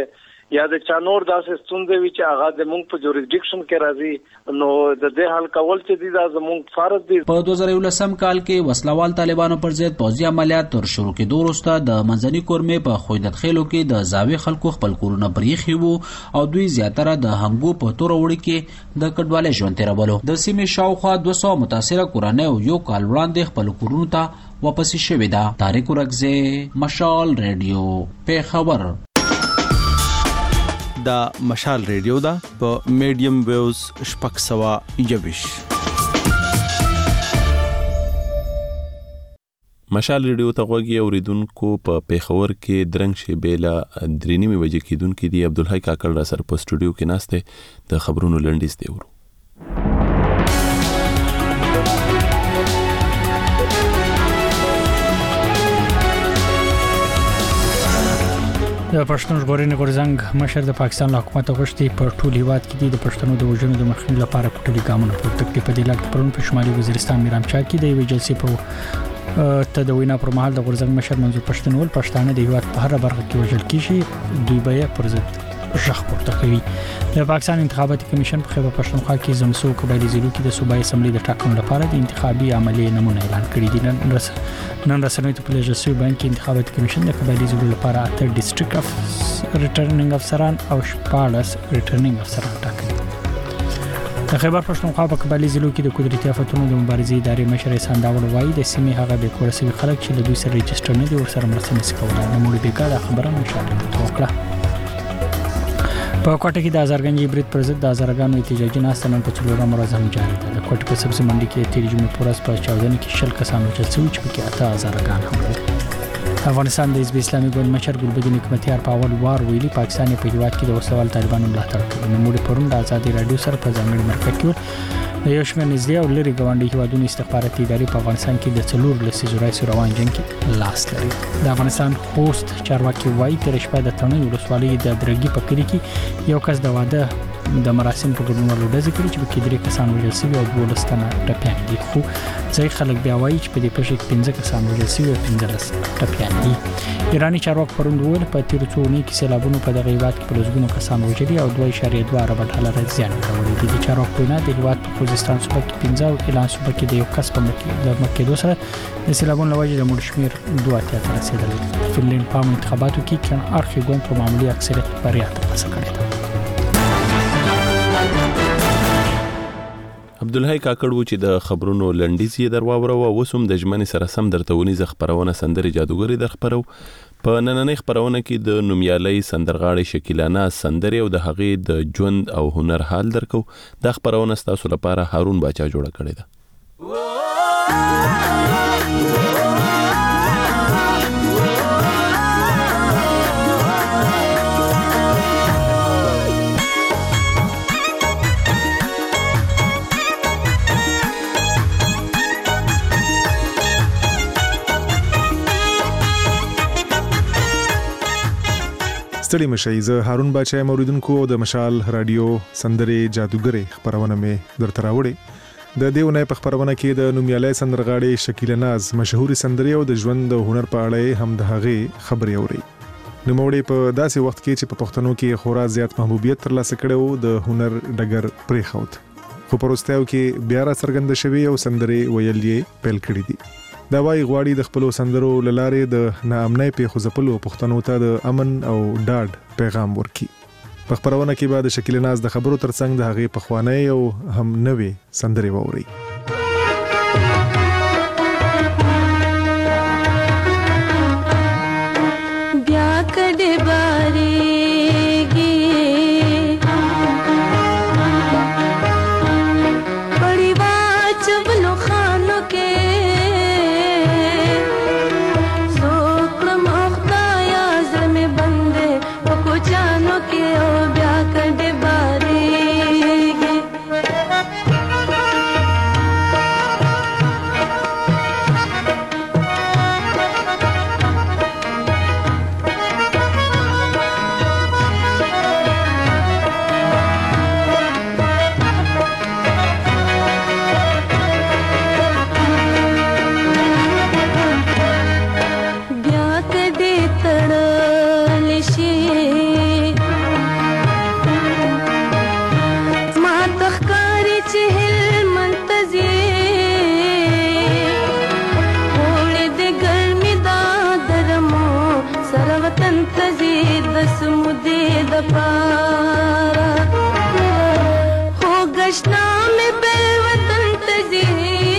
یا د چانور داسې ستونزې وي چې هغه د مونږ په جوریسډکشن کې راځي نو د دې حل کول چې دي دا زموږ فرض دي. په دوه زره یولسم کال کې وسلوال طالبانو پر ضد پوځي عملیات تر شروع کېدو وروسته د منځني کورمې په خویدت خېلو کې د زاوی خلکو خپل کورونه پرېښي وو او دوی زیاتره د هنګو په تور وړي کې د کډوالۍ ژوند تېرولو. د سیمې شاوخوا دوه سوه متاثره کورنۍ یو کال وړاندې خپل کورونو ته واپس شوې ده. طارق ورکزی، مشال ریډیو، پیښور. دا مشال ریډیو دا په میډیم ویوز شپږ سوه یوویش. مشال ریډیو ته غوږی اوریدونکو په پیښور کې درنګ شیبېلا درې نیمې بجې کېدونکې دي. عبدالحی کاکړ را سره په سټوډیو کې ناست دی. د خبرونو لنډیز دی ورو. د پښتون ژغورنې غورځنګ مشر د پاکستان له حکومت غوښتي په ټول هیواد کې د پښتنو د وژنو د مخنیوي لپاره پټلي ګامونه پورته کړي. په دې لړ کې پرون په شمالي وزیرستان میرامچا کې د یوې جلسې په تدوینا پر مهال د غورځنګ مشر منظور پښتون ول پښتانه د هیواد په هر برخه کې وژل کیږي، دوی به پر ضد ژغ پورته کوي. د پاکستان انتخاباتي کمیشن په خیبر پښتونخوا کې زمسو قبایلی ضلعو کې د صوبایي اسمبلی د ټاکنو لپاره د انتخابي عملیې نمونه اعلان کړي دي. نن رس نن رسنیو ته په لږه بانک انتخاباتي کمیشن د قبایلی ضلعو لپاره اته ډیسټریکټ اف ریټرنینګ افسران او شپاړس ریټرنینګ افسران ټاکلي. د خیبر پښتونخوا په قبایلی ضلعو کې د قدرتي آفتونو د مبارزې ادارې مشر احسان داوړ وایي د سیمې هغه به کور سوي خلک چې له دوی سره رجسټر نه دي ورسره مرسته نشي کولای. نو موږ بیګا د خبره مشاهده وکړه. په کوټه کې د ازارګنجي برید پر ضد د ازارګانو احتجاجي ناسته نن په څلورم ورځ هم جاري ده. د کوټه په سبزي منډي کې تیر جمعې په ورځ په چاودنه کې شل کسان وژل شوي چې پکې اته ازارګان هم وو. افغانستان د حزب اسلامي ګوند مشر ګلبدین حکمتیار په اول وار ویلي پاکستان په هیواد کې د وسوال طالبانو ملاتړ کوي. نو موږ پرون د ازادي رادیو سره په ځانګړي مرکه کې د یو شمېر نږدې او لرې ګاونډي هیوادونو استخباراتي ادارې په افغانستان کې د څلور لسیزو راهیسې روان جنګ کې لاس لري. د افغانستان خوست چارواکي وایي تېره شپه د تڼۍ ولسوالۍ د درګي په کلي کې یو کس د واده د مراسم په ګډونوالو ډزې کړې چې پکې درې کسان وژل شوي او دولس تنه ټپیان دي. خو ځایي خلک بیا وایي چې په دې پیښه کې پنځه کسان وژل شوي او پنځلس ټپیان دي. ایراني چارواکو پرون وویل په تېرو څو اونیو کې سیلابونو په دغه هېواد کې په لسګونو کسان وژلي او دوه اعشاریه دوه اربه ډالره زیان اړولی دی. د چارواکو په وینا د هېواد په خوزستان صوبه کې پنځه او اعلان صوبه کې د یو کس په مړ کېدو سره د سیلابونو له وجې د مړو شمېر دوه اتیا ته رسېدلی. د فنلنډ په عامو انتخاباتو کې کڼ اړخي ګوند په معمولي اکثریت بریا ترلاسه کړې ده. عبدالحی کاکړ و چې د خبرونو لنډیز یې درواوره او اوس هم د ژمنې سره سم درته ونیزه خپرونه سندرې جادوګرې در خپرو. په نننۍ خپرونه کې د نومیالۍ سندرغاړې شکیلانه سندرې او د هغې د ژوند او هنر حال درکو. دا خپرونه ستاسو لپاره هارون باچا جوړه کړې ده. ستړي مشئ. زه هارون باچا موریدونکو د مشال رادیو سندرې جادوګرې خبرونه مې درته راوړې. د دې ونې په خبرونه کې د نومیالۍ سندرغاړې شکیله ناز مشهوري سندرې او د ژوند او هنر په اړه هم د هغې خبرې اوري. نو موږ په داسې وخت کې چې په پښتنو کې خورا زیات محبوبیت ترلاسه کړو د هنر ډګر پرېښود، خو په وروستیو کې بیا را څرګنده شوي او سندرې ویل یې پیل کړي دي. دا وايي غواړي د خپل سندرو للارې د ناامنۍ پیښو ځپلو پښتنو ته د امن او ډاډ پیغام ورکړي. په خبرونه کې به د شکیله ناز د خبرو ترڅنګ د هغې پخوانۍ او هم نوې سندرې واوري. بیا کډې بارېږي پړی واچولو خانو کې بیا کډې بارېږي دپارا خو گشنا میں بے وطن تجی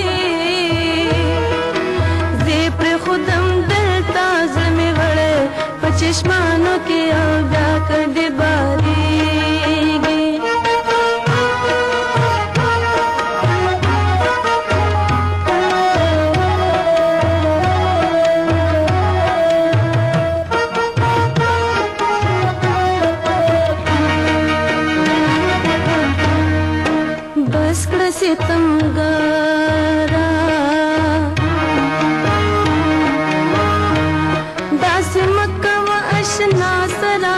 زی پر خودم دلتا زلمی وڑے پچشمانوں کے او بیا کر دے باری ستمگارا داس مکہ و اشنا سرا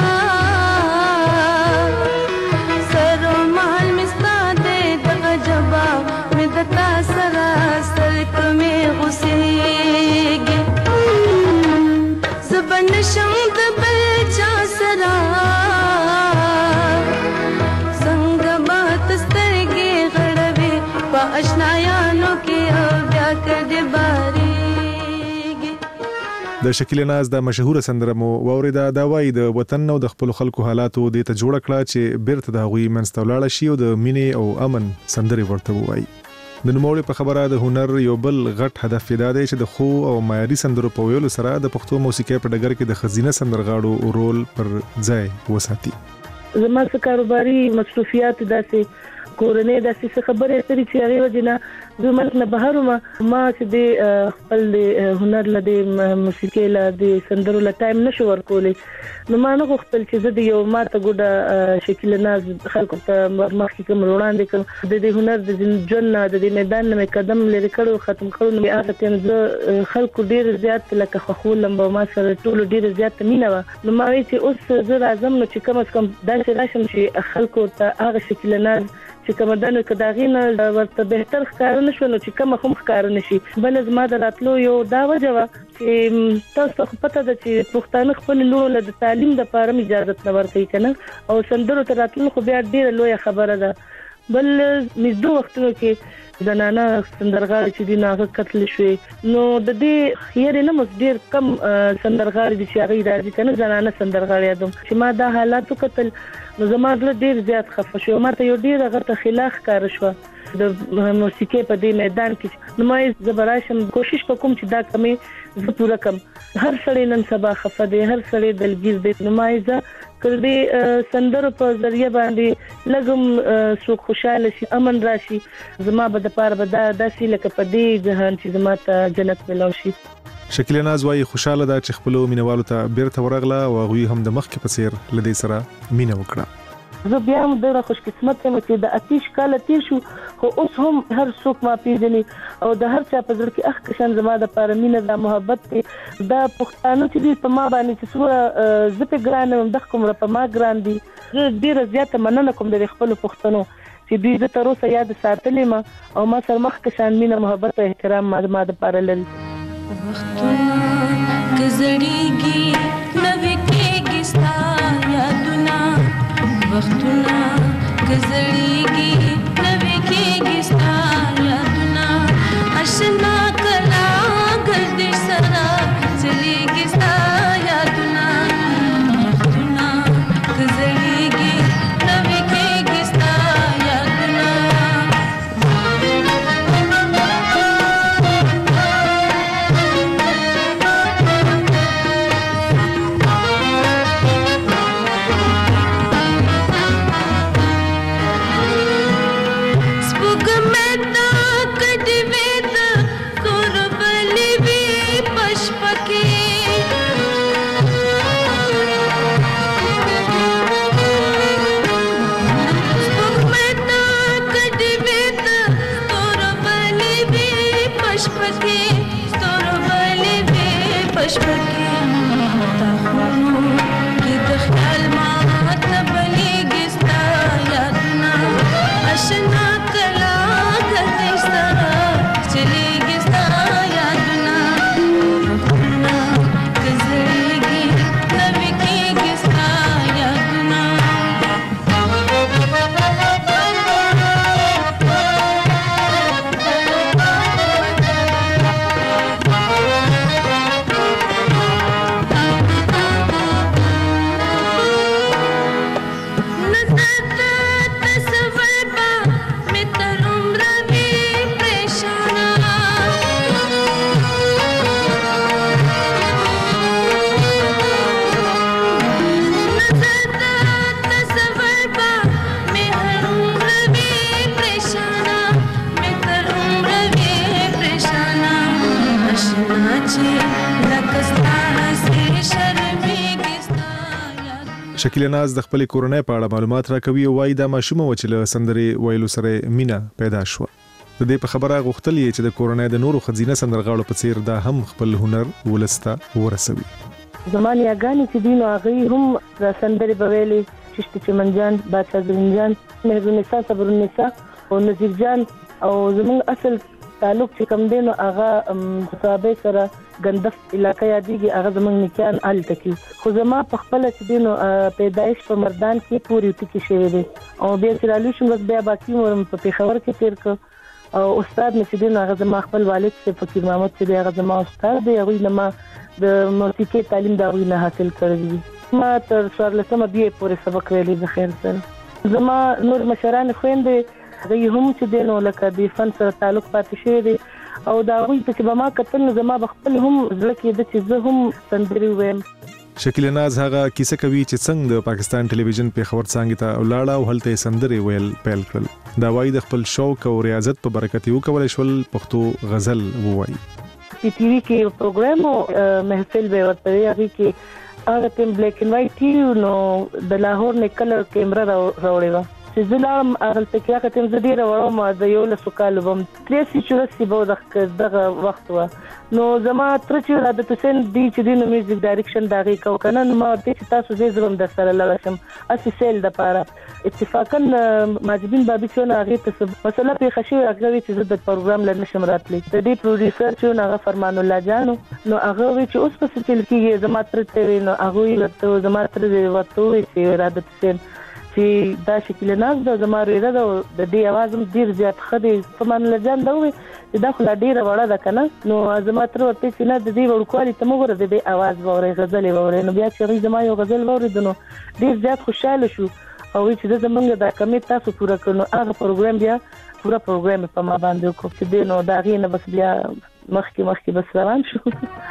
سرو مال مستا دے دغ جبا مدتا سرا سرک میں غسیگے زبن شمد بلچا سرا سنگ بات سترگے اشنایانو کې او بیا کړه باري د شکیل ناز د مشهور سندره مو ووريدا دا وای د وطن او د خپل خلکو حالاتو د ته جوړ کړه چې بیرته د غوي منستولاړه شي او د مینې او امن سندره ورته وای د نوموړي په خبره د هنر یو بل غټ هدف دا دی چې د خو او معیاري سندرو په ویلو سره د پښتو موسیقي په ډګر کې د خزینه سندرغاړو رول پر ځای وساتي. زما څه کاروباري مصروفیات داسې کورنۍ داسې څه خبرې اترې چې هغه وجنه د ملک نه بهر ما ما چې د خپل هنر لدی موسیقي لدی سندرو له ټایم نشو ورکولې نو ما نه غوښتل چې زه د یو ماته ګوډه شکل ناز خلکو ته مخکې کوم وړاندې کوم د دې هنر د جن د دې میدان نه قدم لري کړو ختم کړو نو هغه ته زه خلکو ډیر زیات لکه خولم به ما سره ټول ډیر زیات مینه و نو ما وی چې اوس زه راځم نو چې کوم کم داسې راشم چې خلکو ته هغه شکل ناز چې کوم دنه کداغینه ورته بهتر ښکار نشو نو چې کوم هم ښکار نشي بل زما د راتلو یو دا وجه چې تاسو پته ده چې پښتانه خپل لور له تعلیم د لپاره اجازه نه ورکوي کنه او سندرو ته راتلو خو بیا ډیره لوی خبره ده بل مزدو وختونو کې زنانه سندرغاړي چې دینه قتل شوي نو د دې خیر نه مس ډیر کم سندرغاړي چې هغه راځي کنه زنانه سندرغاړي ادم چې ما دا حالات قتل نو زما ډیر زیات خفه شو ماته یو ډیر غته خلاف کار شو د موسیقي په دې میدان کې نو ما زبراشم کوشش وکم چې دا کمې زه پوره کم هر سړی نن سبا خفه دی هر سړی دلګیر دی نو ما زه کړي سندرو په ذریعہ باندې لګم سو خوشاله شي امن راشي زما به د پاره به داسې لکه په دې جهان چې زما ته جنت ملو شي. شکیل ناز وايي خوشاله ده چې خپل مینوالو ته بیرته ورغله او غوي هم د مخ کې په سیر لدی سره مینه وکړه. زه بیا هم ډېر خوش قسمت یم چې د اتیش کال تیر شو خو اوس هم هر څوک ما پیژني او د هر چا په ځل کې اخ کشان زما د پاره مینه د محبت دا پښتانه چې په ما باندې چې څوره زپه ګران هم د کوم په ما ګران دي زه ډېر زیاته مننه کوم د خپل پښتنو چې دوی د تر اوسه یاد ساتلې ما او ما سره مخ کشان مینه محبت او احترام ما د پاره لري. وختونه گزړیږي نوې کېږي ستا یادونه وختونه گزړیږي نوې کېږي ستا یادونه آشنا کلا ګرځي سره چلیږي ستا یادونه وختونه گزړیږي نوې کېږي ستا یادونه شکیله ناز د خپل کورنۍ په اړه معلومات راکوي او وايي دا ماشومه و چې له سندرې ویلو سره مینا پیدا شو. د دې په خبره غوښتلې چې د کورنۍ د نورو خزینه سندرغاړو په څیر دا هم خپل هنر ولسته ورسوي. زمان یاګانی چې دینو هغه هم د سندرې بویلې چشت چمنجان، بادشاہ زرینجان، مهرونیسا، صبرونیسا او نذیر جان او زمون اصل تعلق چې کوم دینو هغه صحابه سره غندف علاقې یادېږي، هغه زمون نکان ال تکي خو زما په خپل چې دینو پیدایش په مردان کې پوری ټکی شوی دی او بیا چې رالو شم بس بیا باقي مورم په پیښور کې تیر ک او استاد مې چې دینو هغه زما خپل والد څخه فقیر محمد چې هغه زما استاد دی، هغه نما د موسیقي تعلیم دا غوښنه حاصل کړی. ما تر څوارلسمه بیا پورې سبق ویلي د خیر سره. زما نور مشران خويندې هغه هم چې دینو لکه د فن سره تعلق پاتې شوی دی او دا غوي چې به ما کتل زما بخپل هم ځکه د چې زه هم سندري وایم. شکیله ناز هغه کیسه کوي چې څنګه د پاکستان ټلویزیون په خبر څنګه ته ولاړه او هلته سندري ویل پیل کړل. دا وايي د خپل شوق او ریاضت په برکت یو کولای شول پښتو غزل ووایي. په ټي وي کې پروګرام او محفل به ورته هغه کې هغه تم بلیک اینڈ وایټ ټي وي نو د لاهور نه کلر کیمرا راوړې و چې زلام اغل تکیا کتم زديره ورم د یو له سکال بم تریسي چورسي به دغه وخت و نو زما تر چې د حسین دی چې د میوزیک ډایرکشن دغه کو کنه نو ما د تاسو زې زوم د سره لاشم اسی سیل د پاره اتفاقا ماجبین بابي چې هغه ته مثلا په خشي هغه چې د پروګرام لنه شمراتلی د دې پروډوسر چې هغه فرمان الله جانو نو هغه چې اوس په سچل کې زما تر ته نو هغه ورته زما تر دې ورته چې را د حسین چې دا شکل ناز د زمارو اراده د دې आवाज هم ډیر زیات خدي په من لجان دا وي دا خو لا ډیره وړه ده کنه نو زما تر ورته چې نه د دې وړکوالي ته موږ د دې आवाज ووري غزل ووري نو بیا چې زما یو غزل ووري نو ډیر زیات خوشاله شو او چې د زمونږ د کمی تاسو پوره کړو هغه پروګرام بیا پورا پروګرام په ما باندې کو چې دې نو دا غي نه بس بیا مخکې مخکې بس روان شو.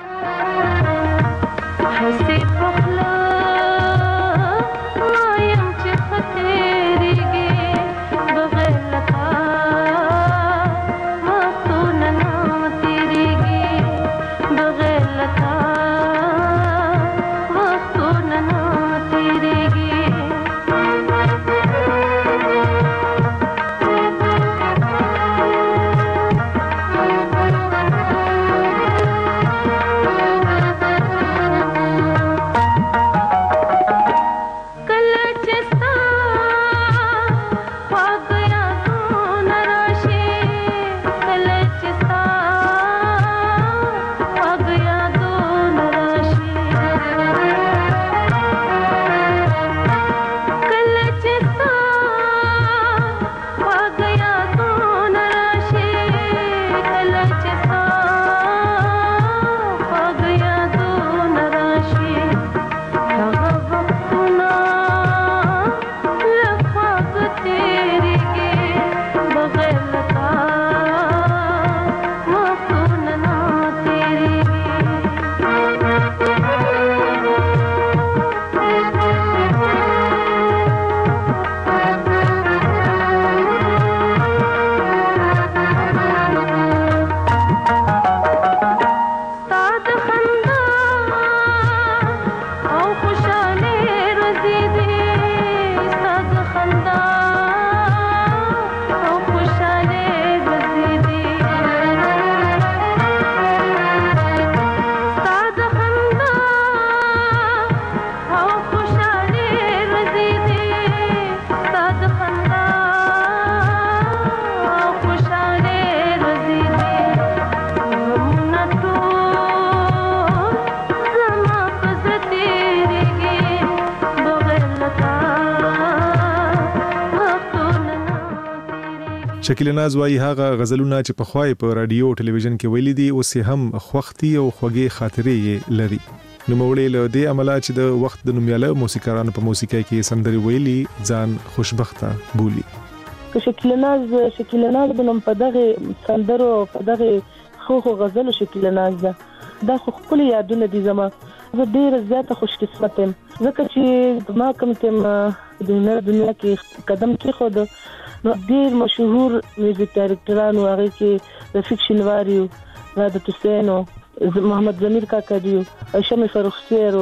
شکیله ناز وايي هغه غزلونه چې په خوای په رادیو او ټلویزیون کې ویلي دي اوس هم خوختي او خوږې خاطرې لري. نو مولې له دې عمله چې د وخت د نومیاله موسیقارانو په موسیقۍ کې سندري ویلي ځان خوشبخته بولی. شکیله ناز شکیله ناز بنم په دغه سندرو په دغه خو خو غزل شکیله ناز ده دا خو خپل یادونه دي زما زه ډیر زیاته خوش قسمت یم ځکه چې ما کوم تم د دنیا کې قدم کې خود نو ډیر مشهور میوزیک ډایرکټرانو هغه کې رفیق شینواریو رادت حسینو محمد ضمیر کاکا دیو شمع فرخ سیرو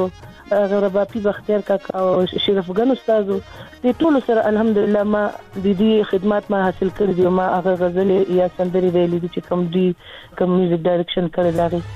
رباپي بختیار کاکا او شریف ګن استادو د ټول سره الحمدلله ما د دې خدمات ما حاصل کړې دي. ما هغه غزل یا سندري ویلې دي چې کوم دی کوم میوزیک ډایرکشن کړی دی.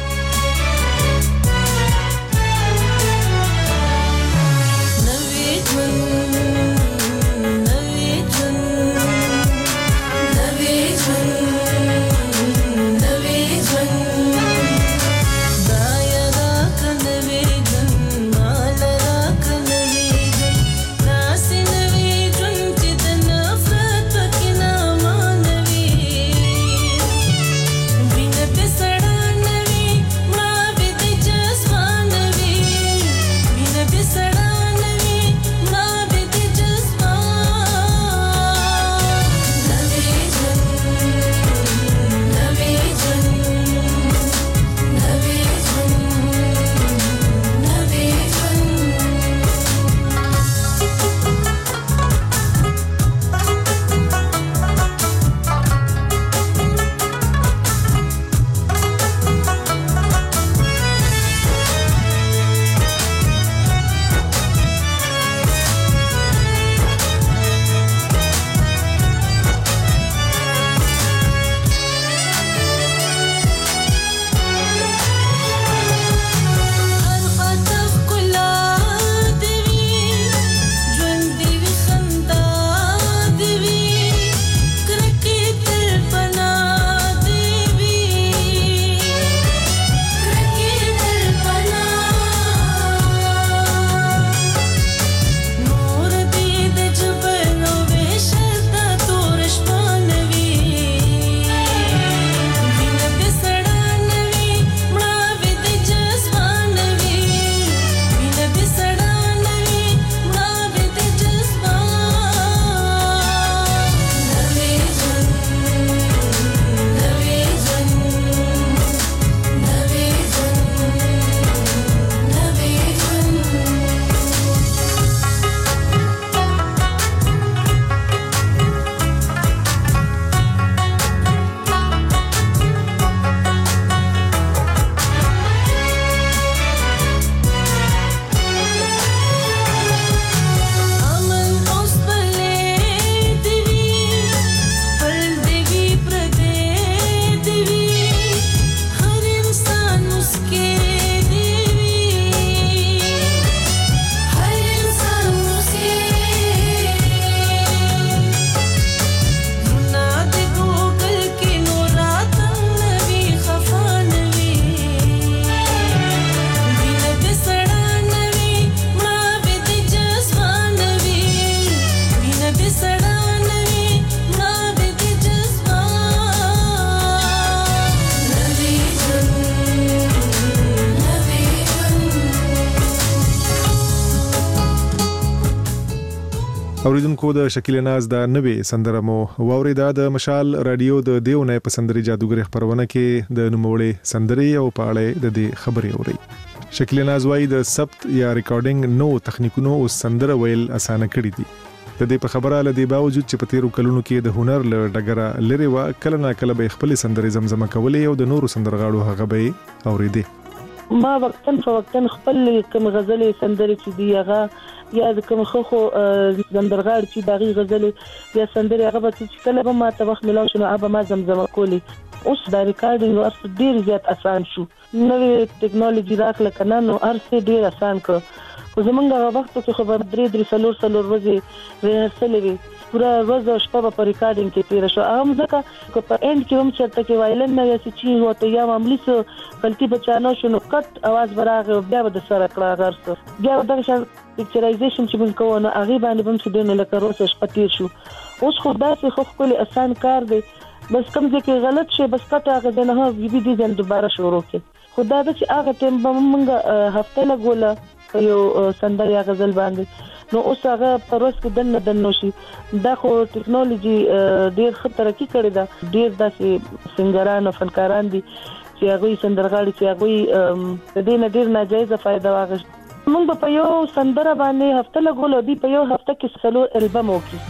اوریدونکو د شکیل ناز د نوې سندره مو واوریدا د مشال رادیو د دیو نه په سندري جادوګر خبرونه کې د نوموړې سندري او پاړې د دې خبرې اوري. شکیل ناز وايي د ثبت یا ریکارډینګ نو تخنیکونو او سندره ویل اسانه کړی دي. د دې په خبره لدی باوجود چې په تیرو کلونو کې د هنر له ډګره لري وا کله نا کله به خپل سندري زمزمه کولې او د نورو سندرغاړو هغه به اوریدي. ما وقتن فوقتن خپل کوم غزلې سندري چې دی هغه یا د کوم خو خو زندرغاړ چې دغه غزلې یا سندري هغه چې کله به ما ته وخت ملو شنو هغه ما زمزمه کولی. اوس د ریکارډینګ ورس ډیر زیات اسان شو. نوې ټیکنالوژي راکله کنه نو ارسه ډیر اسان کو. خو زمونږ وخت کې خبر درې درې سلور سلور ورځې ریهرسل وی پورا ورځ شپه په ریکارډینګ کې تیر شو. هغه ځکه چې په اند کې هم چرته کې وایلن نه یاسي چی هوته یا معاملې سو غلطي بچانو شنو کټ आवाज براغه بیا د سره کړه غرسه بیا د شان پکچرایزیشن چې موږ کوو نو هغه باندې هم څه دونه لکه روسه شپه تیر شو. اوس خو داسې خو خپل آسان کار دی بس کوم ځکه غلط شي بس کټ هغه نه هو وی بي ډیزاین دوباره شروع کړي. خو دا چې هغه ټیم به موږ هفته لګوله یو سندري غزل باندې نو اوس هغه پروس کې دنه دنه شي. دا خو ټیکنالوژي ډیر ښه ترقی کړې ده. ډیر داسې سنگران او فنکاران دي چې هغه سندرغاړي چې هغه د دې نه ډیر ناجایزه فائدہ واغښت. موږ په یو سندره باندې هفته لګول دي په یو هفته کې سلو البم وکړي.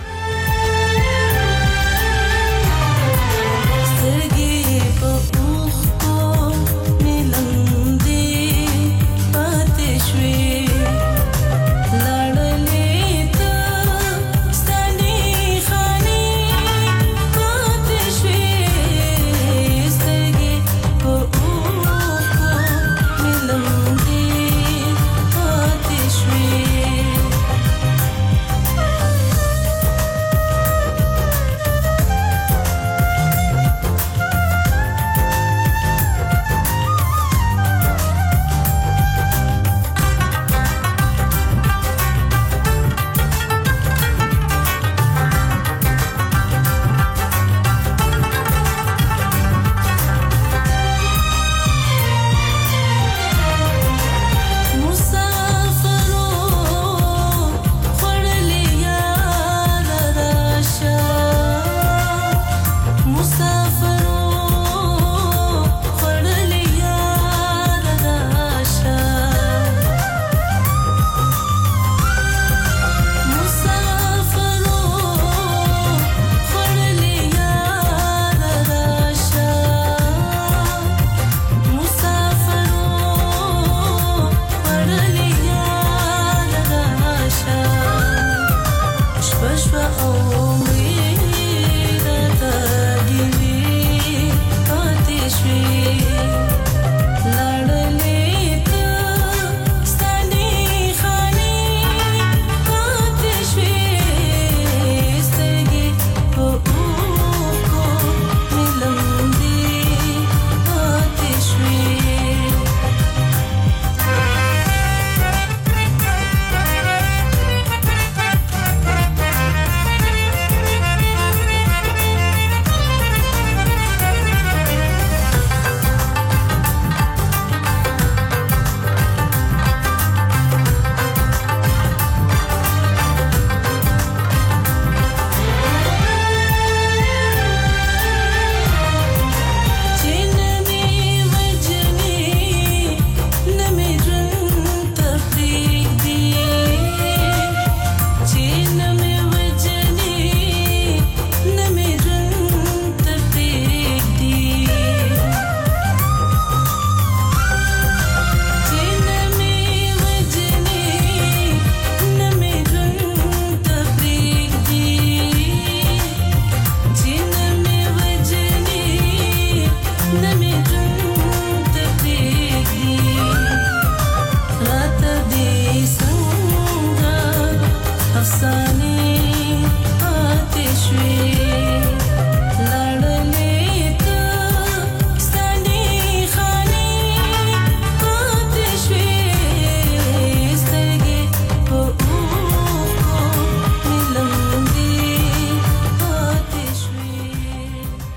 Sweet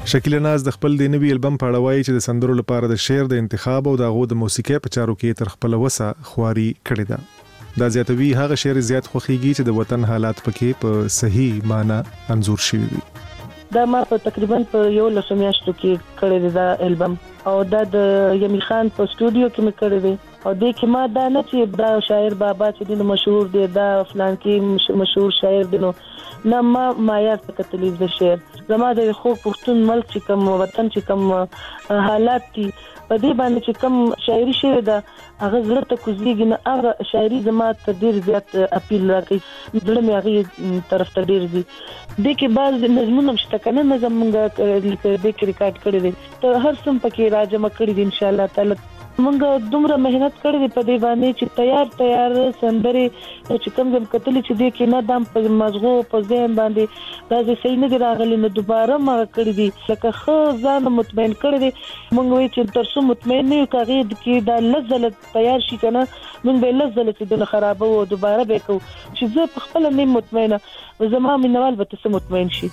شکیله ناز د خپل د نوي البم په اړه وایي چې د سندرو لپاره د شعر د انتخاب او د غو د موسیقۍ په چارو کې تر خپل وسه خواري کړې ده. دا زیاتوي هغه شعر زیات خوخيږي چې د وطن حالات پکې په صحیح معنی انزور شوی وي. دا ما په تقریبا په یو لسو میاشتو کې کړی دی دا البم او دا د یمی خان په سټوډیو کې مې کړی دی او د کې ما دا نه چې دا شاعر بابا چې د مشهور دی دا فلان کې مشهور شاعر دی نو نه ما معیار ته کتلی د شعر زما د خو پښتون ملک چې کوم وطن چې کوم حالات دي په دې باندې چې کوم شاعري شعر ده هغه زړه ته کوزيږي نه هغه شاعري زما ته ډیر زیات اپیل راکوي زړه مې هغه طرف ته ډیر دي د کې بعض نظمونه مشته کنه نظم مونږه لیکل د کې ریکارډ کړی دي ته هر څوم پکې راجمه کړی دي ان شاء الله تعالی مونږ دومره مهنت کړې دي په دې باندې چې تیار تیار سندري چې کوم ځم کتل چې دې کې نه دم په مزغو په ذهن باندې دا چې صحیح نه دی راغلی نو دوباره ما کړې دي لکه خو ځان مطمئن کړې دي مونږ وی چې تر څو مطمئن نه یو کاغې کې دا لزل تیار شي کنه مونږ به لزل چې د خرابو او دوباره به کو چې زه په خپل نه مطمئنه زما منوال به تاسو مطمئن شي.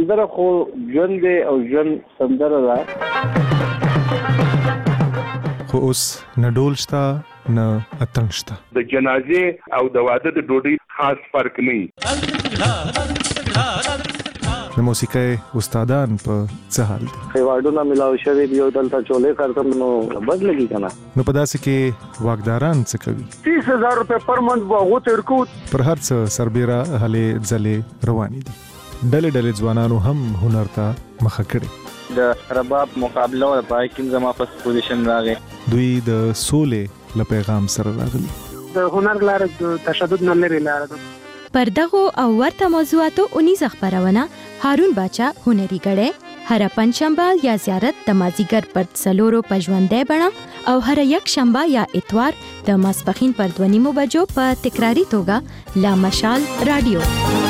سندره خو ژوند دی او ژوند سندره ده. خو اوس نه ډول شته نه اتڼ شته. د جنازې او د واده د ډوډۍ خاص فرق نه. د موسیقۍ استادان په څه حال دي؟ خیواډونه ملاو شوی دی او دلته چولې کارتم نو بد لګي کنه. نو په داسې کې واګداران څه کوي؟ تیس هزار روپے پر منت واغو تر کو پر هر څه سربېره هلې ځلې روانې دي. ډلې ډلې ځوانانو هم هنر ته مخه کړې. د رباب مقابله او پای کې زما په پوزیشن راغی. دوی د سولې له پیغام سره راغلي. د هنر لار د تشدد نه لري لار ده. پر دغه او ورته موضوعاتو اونیز خبرونه هارون باچا هنري غړې هر پنځشنبه یا زیارت د مازیګر پر څلورو پژوندې بڼه او هر یک شنبه یا اتوار د ماسپخین پر دوه نیمو بجو په تکراری توګه لا مشال رادیو.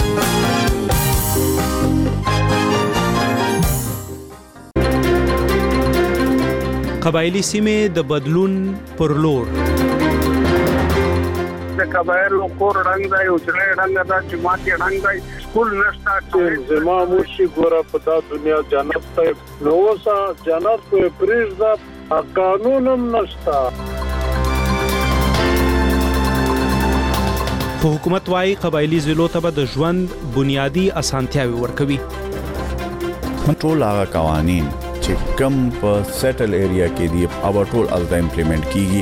قبایلی سیمې د بدلون پر لور. د قبایلو کور رنگ دی او چې رنگ دا چې ماته رنگ دی سکول نشته چې زما مرشي ګوره په دا دنیا جنت ته نو وسه جنت په پریزدا قانونم نشته. په حکومت وايي قبایلی ضلعو ته د ژوند بنیادی اسانتیاوي ورکوي. ټول هغه قوانین چې کم په سیټل ایریا کې دی او ټول الته امپلیمنٹ کیږي.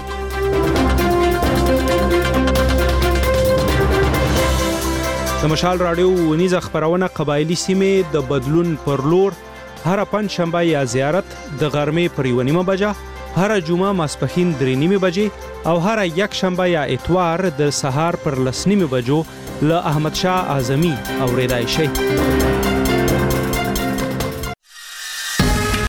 د مشال رادیو ونیزه خبرونه قبایلی سیمې د بدلون پر لور هر پنځ شنبه یا زیارت د غرمې پر یو نیمه بجه، هر جمعه ماسپخین درې نیمه بجې او هر یک شنبه یا اتوار د سهار پر لس نیمه بجو له احمد شاه اعظمي اوریدای شي.